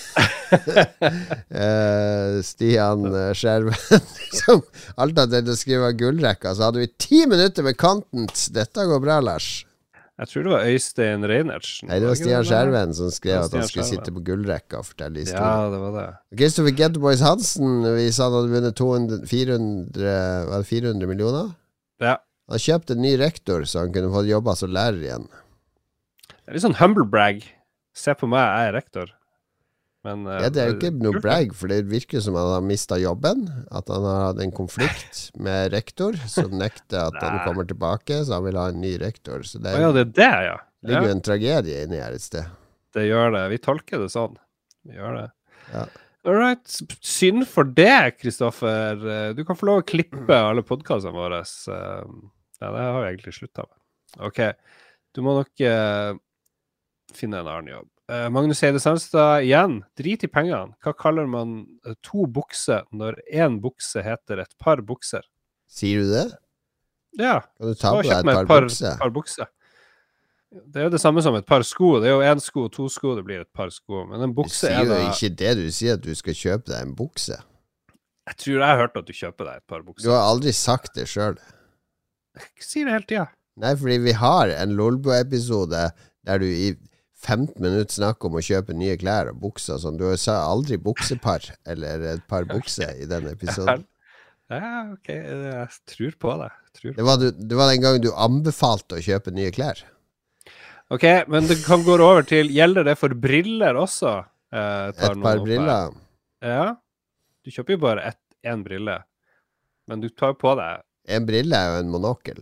Stian Skjerven som alt hadde til å skrive gullrekka. Så hadde vi 10 minutter med content. Dette går bra, Lars. Jeg tror det var Øystein Reinertsen. Nei, det var Stian Skjerven som skrev at han skulle sitte på gullrekka og fortelle historien. Ja, det var det. Kristoffer Getboys Hansen, vi sa han hadde vunnet 400 millioner. Ja. Han kjøpte en ny rektor så han kunne få jobba som lærer igjen. Det er litt sånn humble brag. Se på meg, jeg er rektor. Men, ja, det er jo ikke noe brag, for det virker som han har mistet jobben. At han har hatt en konflikt med rektor som nekter at han kommer tilbake, så han vil ha en ny rektor. Så det er det, ja. Ligger jo en tragedie inni her et sted. Det gjør det. Vi tolker det sånn. Vi gjør det. Ja. All right. Synd for det, Kristoffer. Du kan få lov å klippe alle podcastene våre. Ja, det har vi egentlig sluttet med. Ok. Du må nok finne en annen jobb. Magnus Eide Sandstad igjen, drit i pengene. Hva kaller man 2 bukser når 1 bukse heter et par bukser? Sier du det? Ja. Kan du ta på deg et par bukser? Det er jo det samme som et par sko. Det er jo 1 sko, 2 sko, det blir et par sko. Men en bukse er da... Du sier jo ikke det, du sier at du skal kjøpe deg en bukse. Jeg tror jeg har hørt at du kjøper deg et par bukser. Du har aldri sagt det selv. Jeg sier det hele tiden. Nei, fordi vi har en Lolbo-episode der du i 15 minutter snakker om å kjøpe nye klær og bukser og sånn. Du sa aldri buksepar eller et par bukser i denne episoden. Ja, ok. Jeg tror på det. Det var den gangen du anbefalte å kjøpe nye klær. Ok, men det kan gå over til, gjelder det for briller også? Et par briller? Ja. Du kjøper jo bare en brille, men du tar på deg En brille er jo en monokkel.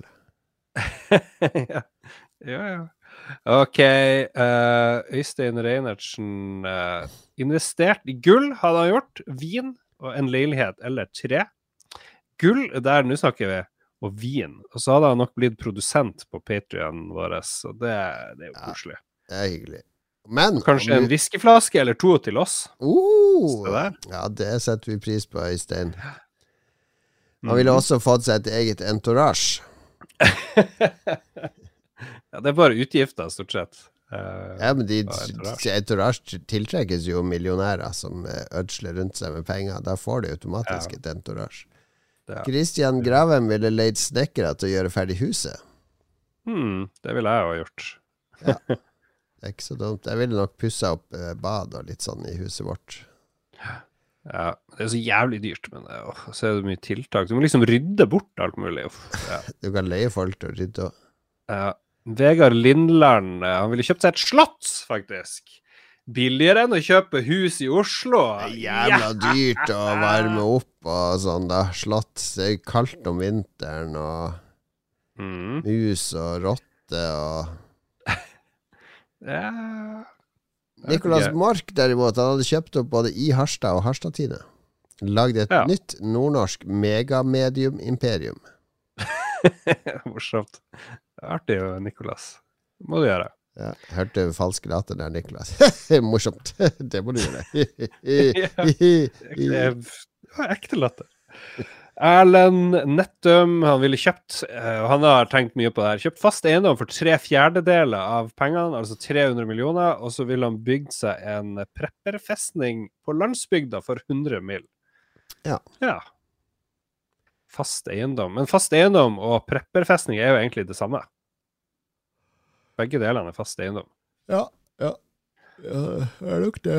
Ja. Ok, Øystein Reinertsen investert i gull hadde han gjort, vin og en leilighet eller 3. Gull, der nå snakker vi, og vin. Og så hadde han nok blitt produsent på Patreon vår, så det er jo koselig. Det er hyggelig. Men, kanskje en whiskyflaske eller 2 til oss. Ja, det setter vi pris på, Øystein. Han ville også fått seg et eget entourage. Ja, det er bare utgifter, stort sett. Ja, men entourage tiltrekkes jo millionærer som ødsler rundt seg med penger. Da får de automatisk et entourage. Christian Gravem ville leid snekkere til å gjøre ferdig huset. Det ville jeg jo ha gjort. Ja, det er ikke så dumt. Jeg ville nok pusse opp bad og litt sånn i huset vårt. Ja, det er så jævlig dyrt, men så er det mye tiltak. Du må liksom rydde bort alt mulig. Ja. Du kan leie folk til å rydde også. Ja. Vegard Lindland, han ville kjøpt seg et slott, faktisk. Billigere enn å kjøpe hus i Oslo. Det er jævla dyrt å varme opp og sånn da. Slott, det er kaldt om vinteren og mus og rotte og ja. Nicolas Mork derimot, han hadde kjøpt opp både i Harstad og Harstad-Tine. Lagde et nytt nordnorsk megamedium-imperium. Morsomt. Det er artig, Nicolas. Det må du gjøre. Ja, jeg hørte falske latter der, Nicolas. Morsomt. Det må du gjøre. Det var ekte latter. Erlend Nettum, han ville kjøpt, og han har tenkt mye på det her, kjøpt fast eiendom for 3/4 av pengene, altså 300 millioner, og så ville han bygd seg en prepperfestning på landsbygda for 100 mil. Ja. Fast eiendom. Men fast eiendom og prepperfestning er jo egentlig det samme. Begge delene er fast eiendom. Ja, er nok det.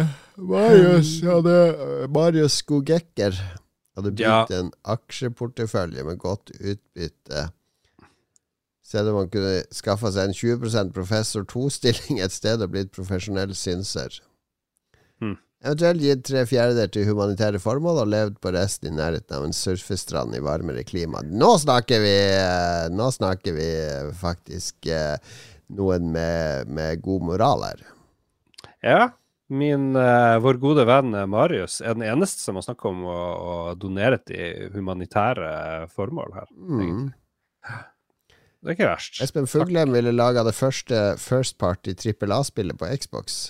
Marius Skogekker hadde bygd en aksjeportefølje med godt utbytte. Så man kunne skaffe seg en 20% professor 2-stilling et sted og blitt profesjonell synser. Eventuelt gitt 3/4 til humanitære formål og levd på resten i nærheten av en surfestrand i varmere klima. Nå snakker vi faktisk noen med god moral her. Ja, vår gode venn Marius er den eneste som har snakket om å donere til humanitære formål her. Det er ikke verst. Espen Fuglem ville lage det første First Party AAA-spillet på Xbox.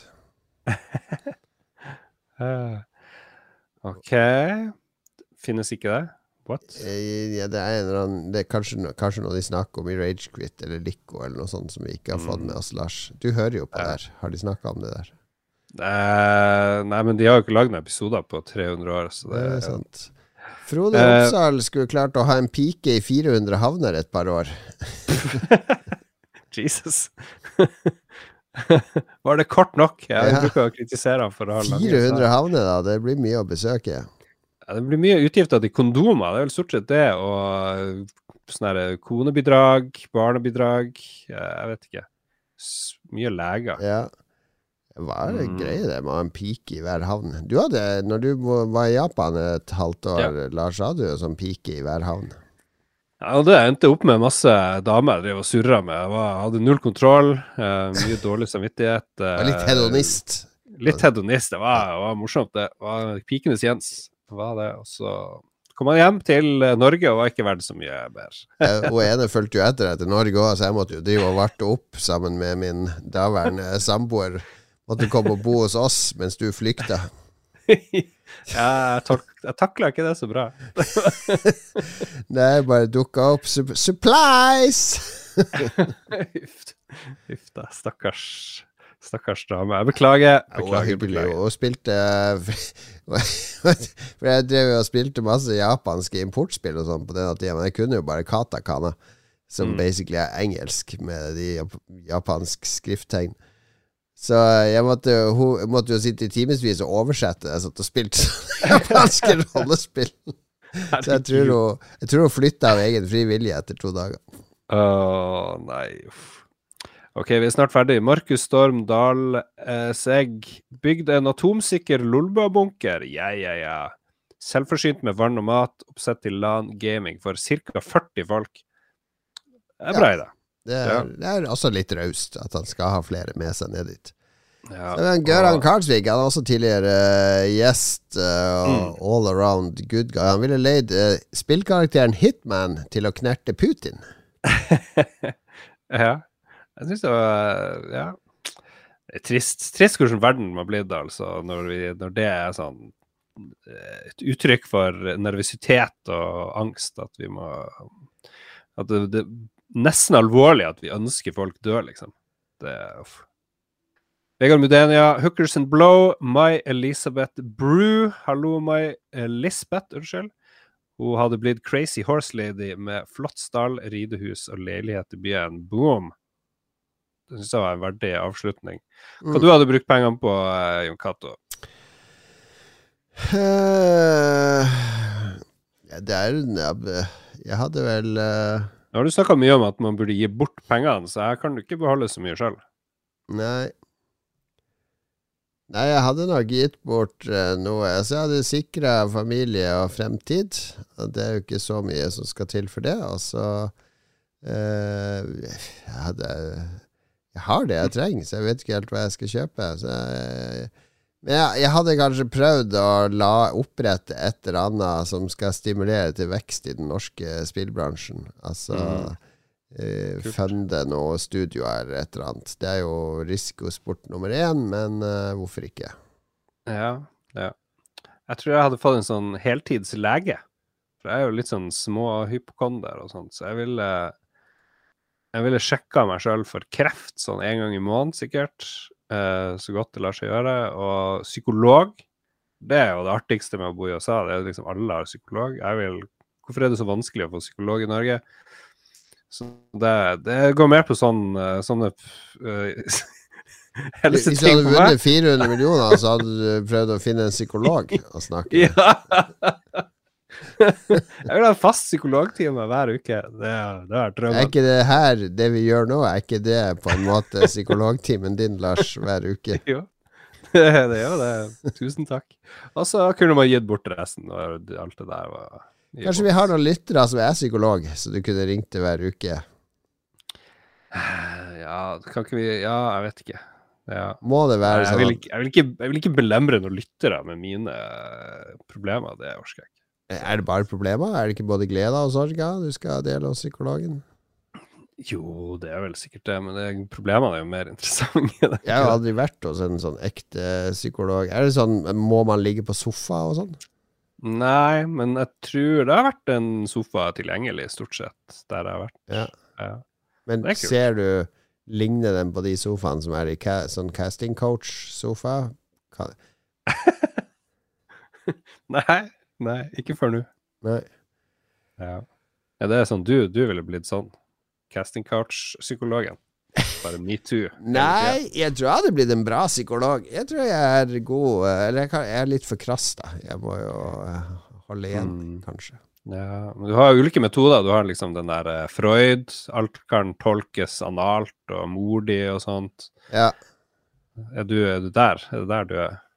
Ok. Finnes ikke det? What? Ja, det er kanskje noe de snakker om i Ragequit eller Lico eller noe sånt som vi ikke har fått med oss, Lars. Du hører jo på det der. Har de snakket om det der? Nei, men de har jo ikke laget noen episoder på 300 år, så det er sant. Frode Oppsal skulle klart å ha en pike i 400 havner et par år. Jesus. Var det kort nok? Jeg bruker å kritisere han for å ha 400 havner da, det blir mye å besøke. Ja, det blir mye utgifter til kondomer, det er vel stort sett det, og sånne konebidrag, barnebidrag, jeg vet ikke. Mye leger. Ja. Hva er det greie det med å ha en pike i hver havn? Du hadde, når du var i Japan et halvt år, Lars, hadde du jo sånn pike i hver havn. Ja, og det endte opp med masse damer jeg drev og surret med. Jeg hadde null kontroll, mye dårlig samvittighet. Litt hedonist. Det var morsomt. Det var pikenes Jens. Det var det, og så kom han hjem til Norge og var ikke verdt så mye bedre. Og ene følte jo etter Norge også, så jeg måtte jo drive og varte opp sammen med min daværende samboer. Måtte komme og bo hos oss mens du flykta. Ja, jeg taklet ikke det så bra. Nei, bare dukket opp supplies! Uff da, stakkars dame. Jeg beklager. Og spilte for jeg drev jo og spilte masse japanske importspill og sånn på denne tiden, men jeg kunne jo bare katakana, som basically er engelsk med de japansk skrifttegn. Så jeg måtte jo sitte i timesvis og oversette. Jeg satt og spilte japanske rollespill. Så jeg tror hun flyttet av egen fri vilje etter 2 dager. Nei. Ok, vi er snart ferdig. Markus Storm Dahl Segg bygde en atomsikker Lolbua-bunker. Ja. selvforsynt med vann og mat, oppsett til LAN gaming for ca. 40 folk. Det er bra i det. Det er også litt raust at han skal ha flere med seg ned dit. Ja, Gøran Karlsvik, han er også tidligere gjest all around good guy. Han ville leid spillkarakteren Hitman til å knerte Putin. Ja, jeg synes det var det er trist hvordan verden har blitt, altså, når det er sånn et uttrykk for nervøsitet og angst, at vi må at det er nesten alvorlig at vi ønsker folk dør, liksom. Det er Vegard Mudenia, Hookers and Blow, My Elisabeth Brew. Hallo, My Lisbeth, unnskyld. Hun hadde blitt Crazy Horse Lady med flott stall, ridehus og leilighet i byen. Boom! Det synes jeg var en verdig avslutning. Hva du hadde brukt pengene på, Jon Cato? Jeg hadde vel Nå har du snakket mye om at man burde gi bort pengene, så jeg kan ikke beholde så mye selv. Nei, jeg hadde nok gitt bort noe. Altså, jeg hadde sikret familie og fremtid. Og det er jo ikke så mye som skal til for det. Og så jeg har det jeg trenger, så jeg vet ikke helt hva jeg skal kjøpe. Men jeg hadde kanskje prøvd å opprette et eller annet som skal stimulere til vekst i den norske spillbransjen. Altså funde noe studioer eller et eller annet. Det er jo risikosport nummer 1, men hvorfor ikke? Ja. Jeg tror jeg hadde fått en sånn heltidslege. For jeg er jo litt sånn små hypokonder og sånt, så jeg ville sjekka meg selv for kreft sånn en gang i måneden sikkert, så godt det lar seg gjøre, og psykolog, det er jo det artigste med å bo i USA, det er jo liksom alle har psykolog. Hvorfor er det så vanskelig å få psykolog i Norge? Så det går mer på sånne Hvis du hadde vunnet 400 millioner, så hadde du prøvd å finne en psykolog å snakke med. Ja. Jeg vil ha en fast psykologtime hver uke. Det er drømmen. Er ikke det her, det vi gjør nå, er ikke det på en måte psykologtimen din, Lars, hver uke? Jo, det gjør det. Tusen takk. Og så kunne man gitt bort resten, og alt det der var... Kanskje vi har noen lyttere som er psykolog, så du kunne ringt til hver uke? Ja, kan ikke vi... Ja, jeg vet ikke. Ja. Må det være sånn? Jeg vil ikke belemre noen lyttere med mine problemer, det orsker jeg ikke. Er det bare problemer? Er det ikke både glede og sorger du skal dele hos psykologen? Jo, det er vel sikkert det, men problemene er jo mer interessante. Jeg har aldri vært hos en sånn ekte psykolog. Er det sånn, må man ligge på sofa og sånn? Nei, men jeg tror det har vært en sofa tilgjengelig, stort sett, der jeg har vært. Ja. Men ser du, ligner den på de sofaene som er i sånn casting coach-sofa? Nei, ikke før nå. Nei. Ja, det er sånn, du ville blitt sånn casting coach-psykologen. Bare me too. Nei, jeg tror jeg hadde blitt en bra psykolog. Jeg tror jeg er god, eller jeg er litt for krass da. Jeg må jo holde igjen, kanskje. Ja, men du har ulike metoder. Du har liksom den der Freud, alt kan tolkes analt og mordig og sånt. Ja. Er du der? Er det der du er?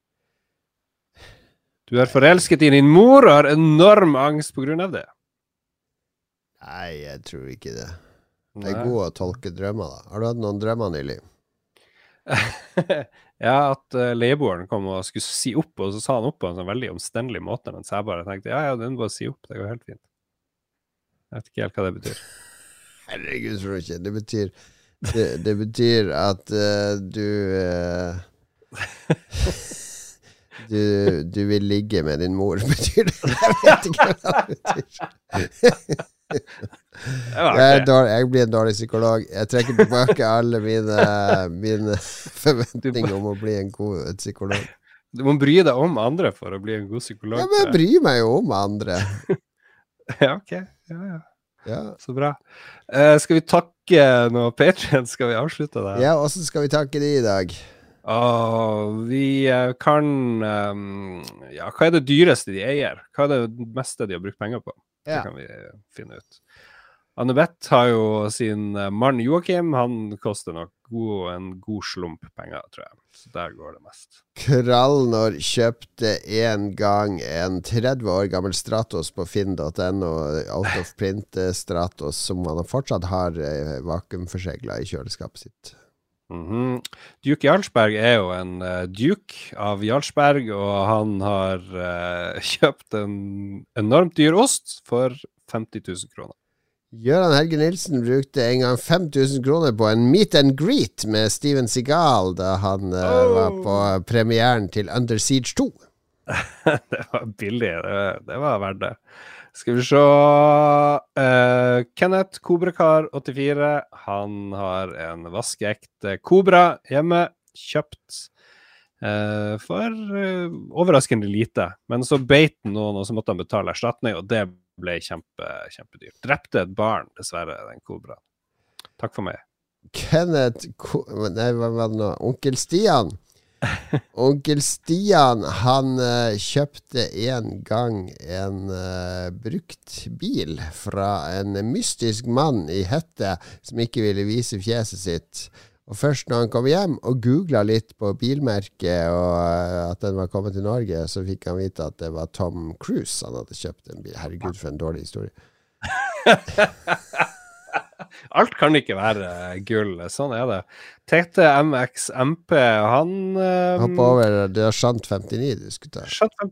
Du er forelsket i din mor og har enorm angst på grunn av det. Nei, jeg tror ikke det. Det er god å tolke drømmer da. Har du hatt noen drømmer nylig? Ja, at leieboeren kom og skulle si opp, og så sa han opp på en sånn veldig omstendelig måte, mens jeg bare tenkte, ja, den bare si opp, det går helt fint. Jeg vet ikke helt hva det betyr. Herregud, tror jeg ikke. Det betyr at du vil ligge med din mor, betyr det? Jeg vet ikke hva det betyr. Jeg blir en dårlig psykolog. Jeg trekker tilbake alle mine forventninger om å bli en god psykolog. Du må bry deg om andre for å bli en god psykolog. Ja, men jeg bryr meg jo om andre. Ja, ok. Ja. Så bra. Skal vi takke noe Patreon? Skal vi avslutte det? Ja, og så skal vi takke de i dag. Vi kan hva er det dyreste de eier? Hva er det meste de har brukt penger på? Det kan vi finne ut. Annebeth har jo sin mann Joakim, han koster nok en god slump penger, tror jeg. Så der går det mest. Krallnor kjøpte en gang en 30 år gammel Stratos på finn.no, out of print Stratos, som han fortsatt har vakuumforseglet i kjøleskapet sitt. Duke Jarlsberg er jo en Duke av Jarlsberg, og han har kjøpt en enormt dyr ost for 50 000 kroner. Gøran Helge Nilsen brukte en gang 5000 kroner på en meet and greet med Steven Seagal da han var på premieren til Under Siege 2. Det var billig, det var verdt det. Skal vi se Kenneth Kobrakar 84, han har en vaskeekte Kobra hjemme, kjøpt for overraskende lite, men så beit noen, og så måtte han betale erstatning, og det ble kjempedyrt. Drepte et barn, dessverre, den Kobra. Takk for meg. Kenneth Nei, hva var det nå? Onkel Stian. Onkel Stian, han kjøpte en gang en brukt bil fra en mystisk mann i hette som ikke ville vise fjeset sitt. Og først når han kom hjem og googlet litt på bilmerket og at den var kommet til Norge, så fikk han vite at det var Tom Cruise han hadde kjøpt en bil. Herregud, for en dårlig historie. Alt kan ikke være gull, sånn er det. TTMXMP, han Hopp over, det var Shant 59 du skulle ta.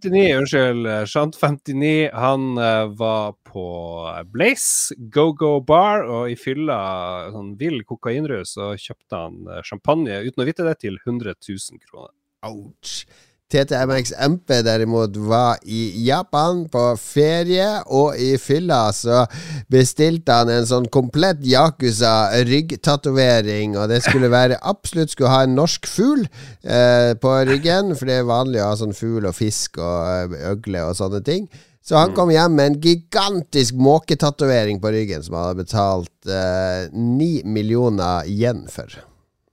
Shant 59, han var på Blaze Go-Go Bar, og i fylla sånn vill kokainrus, og kjøpte han champagne, uten å vite det, til 100 000 kroner. Ouch! TTMXMP derimot var i Japan på ferie, og i fylla så bestilte han en sånn komplett Yakuza ryggtatovering, og det skulle være absolutt skulle ha en norsk fugl på ryggen, for det er vanlig å ha sånn fugl og fisk og øgle og sånne ting. Så han kom hjem med en gigantisk måketatovering på ryggen som han hadde betalt 9 millioner yen for.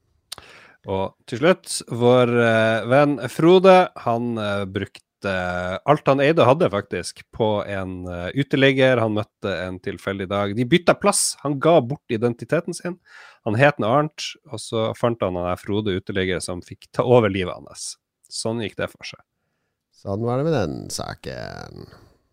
Og til slutt, vår venn Frode, han brukte alt han eide og hadde faktisk på en uteligger. Han møtte en tilfeldig dag. De bytta plass. Han ga bort identiteten sin. Han het noe annet, og så fant han Frode uteligger som fikk ta over livet hans. Sånn gikk det for seg. Sånn var det med den saken.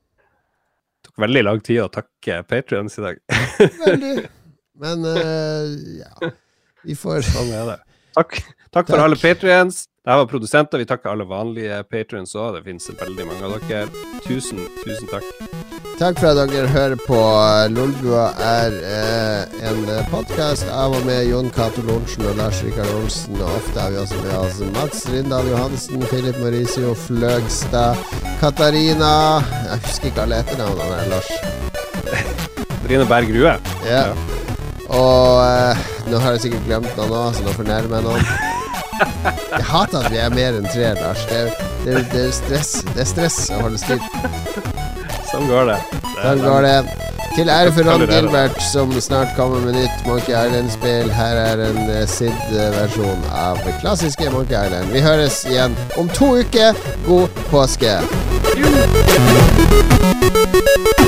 Det tok veldig lang tid å takke Patreons i dag. Veldig. Men ja, vi får... Sånn er det. Takk for alle Patreons. Det her var produsenter. Vi takker alle vanlige Patreons også. Det finnes veldig mange av dere. Tusen takk. Takk for at dere hører på. Lolbua er en podcast av og med Jon Cato Lorentzen og Lars Rikard Olsen. Og ofte har vi også med oss Mats Rindal Johansen, Philip Mauricio Fløgstad, Katarina. Jeg husker ikke alle etternavnene her, Lars. Katarina Berg Rue. Ja. Og nå har jeg sikkert glemt noen nå, så nå fornærmer jeg noen. Jeg hater at vi er mer enn 3, Lars. Det er stress. Det er stress å holde styr. Sånn går det. Sånn går det. Til ære for Ron Gilbert, som snart kommer med nytt Monkey Island-spill. Her er en SID-versjon av klassiske Monkey Island. Vi høres igjen om 2 uker. God påske!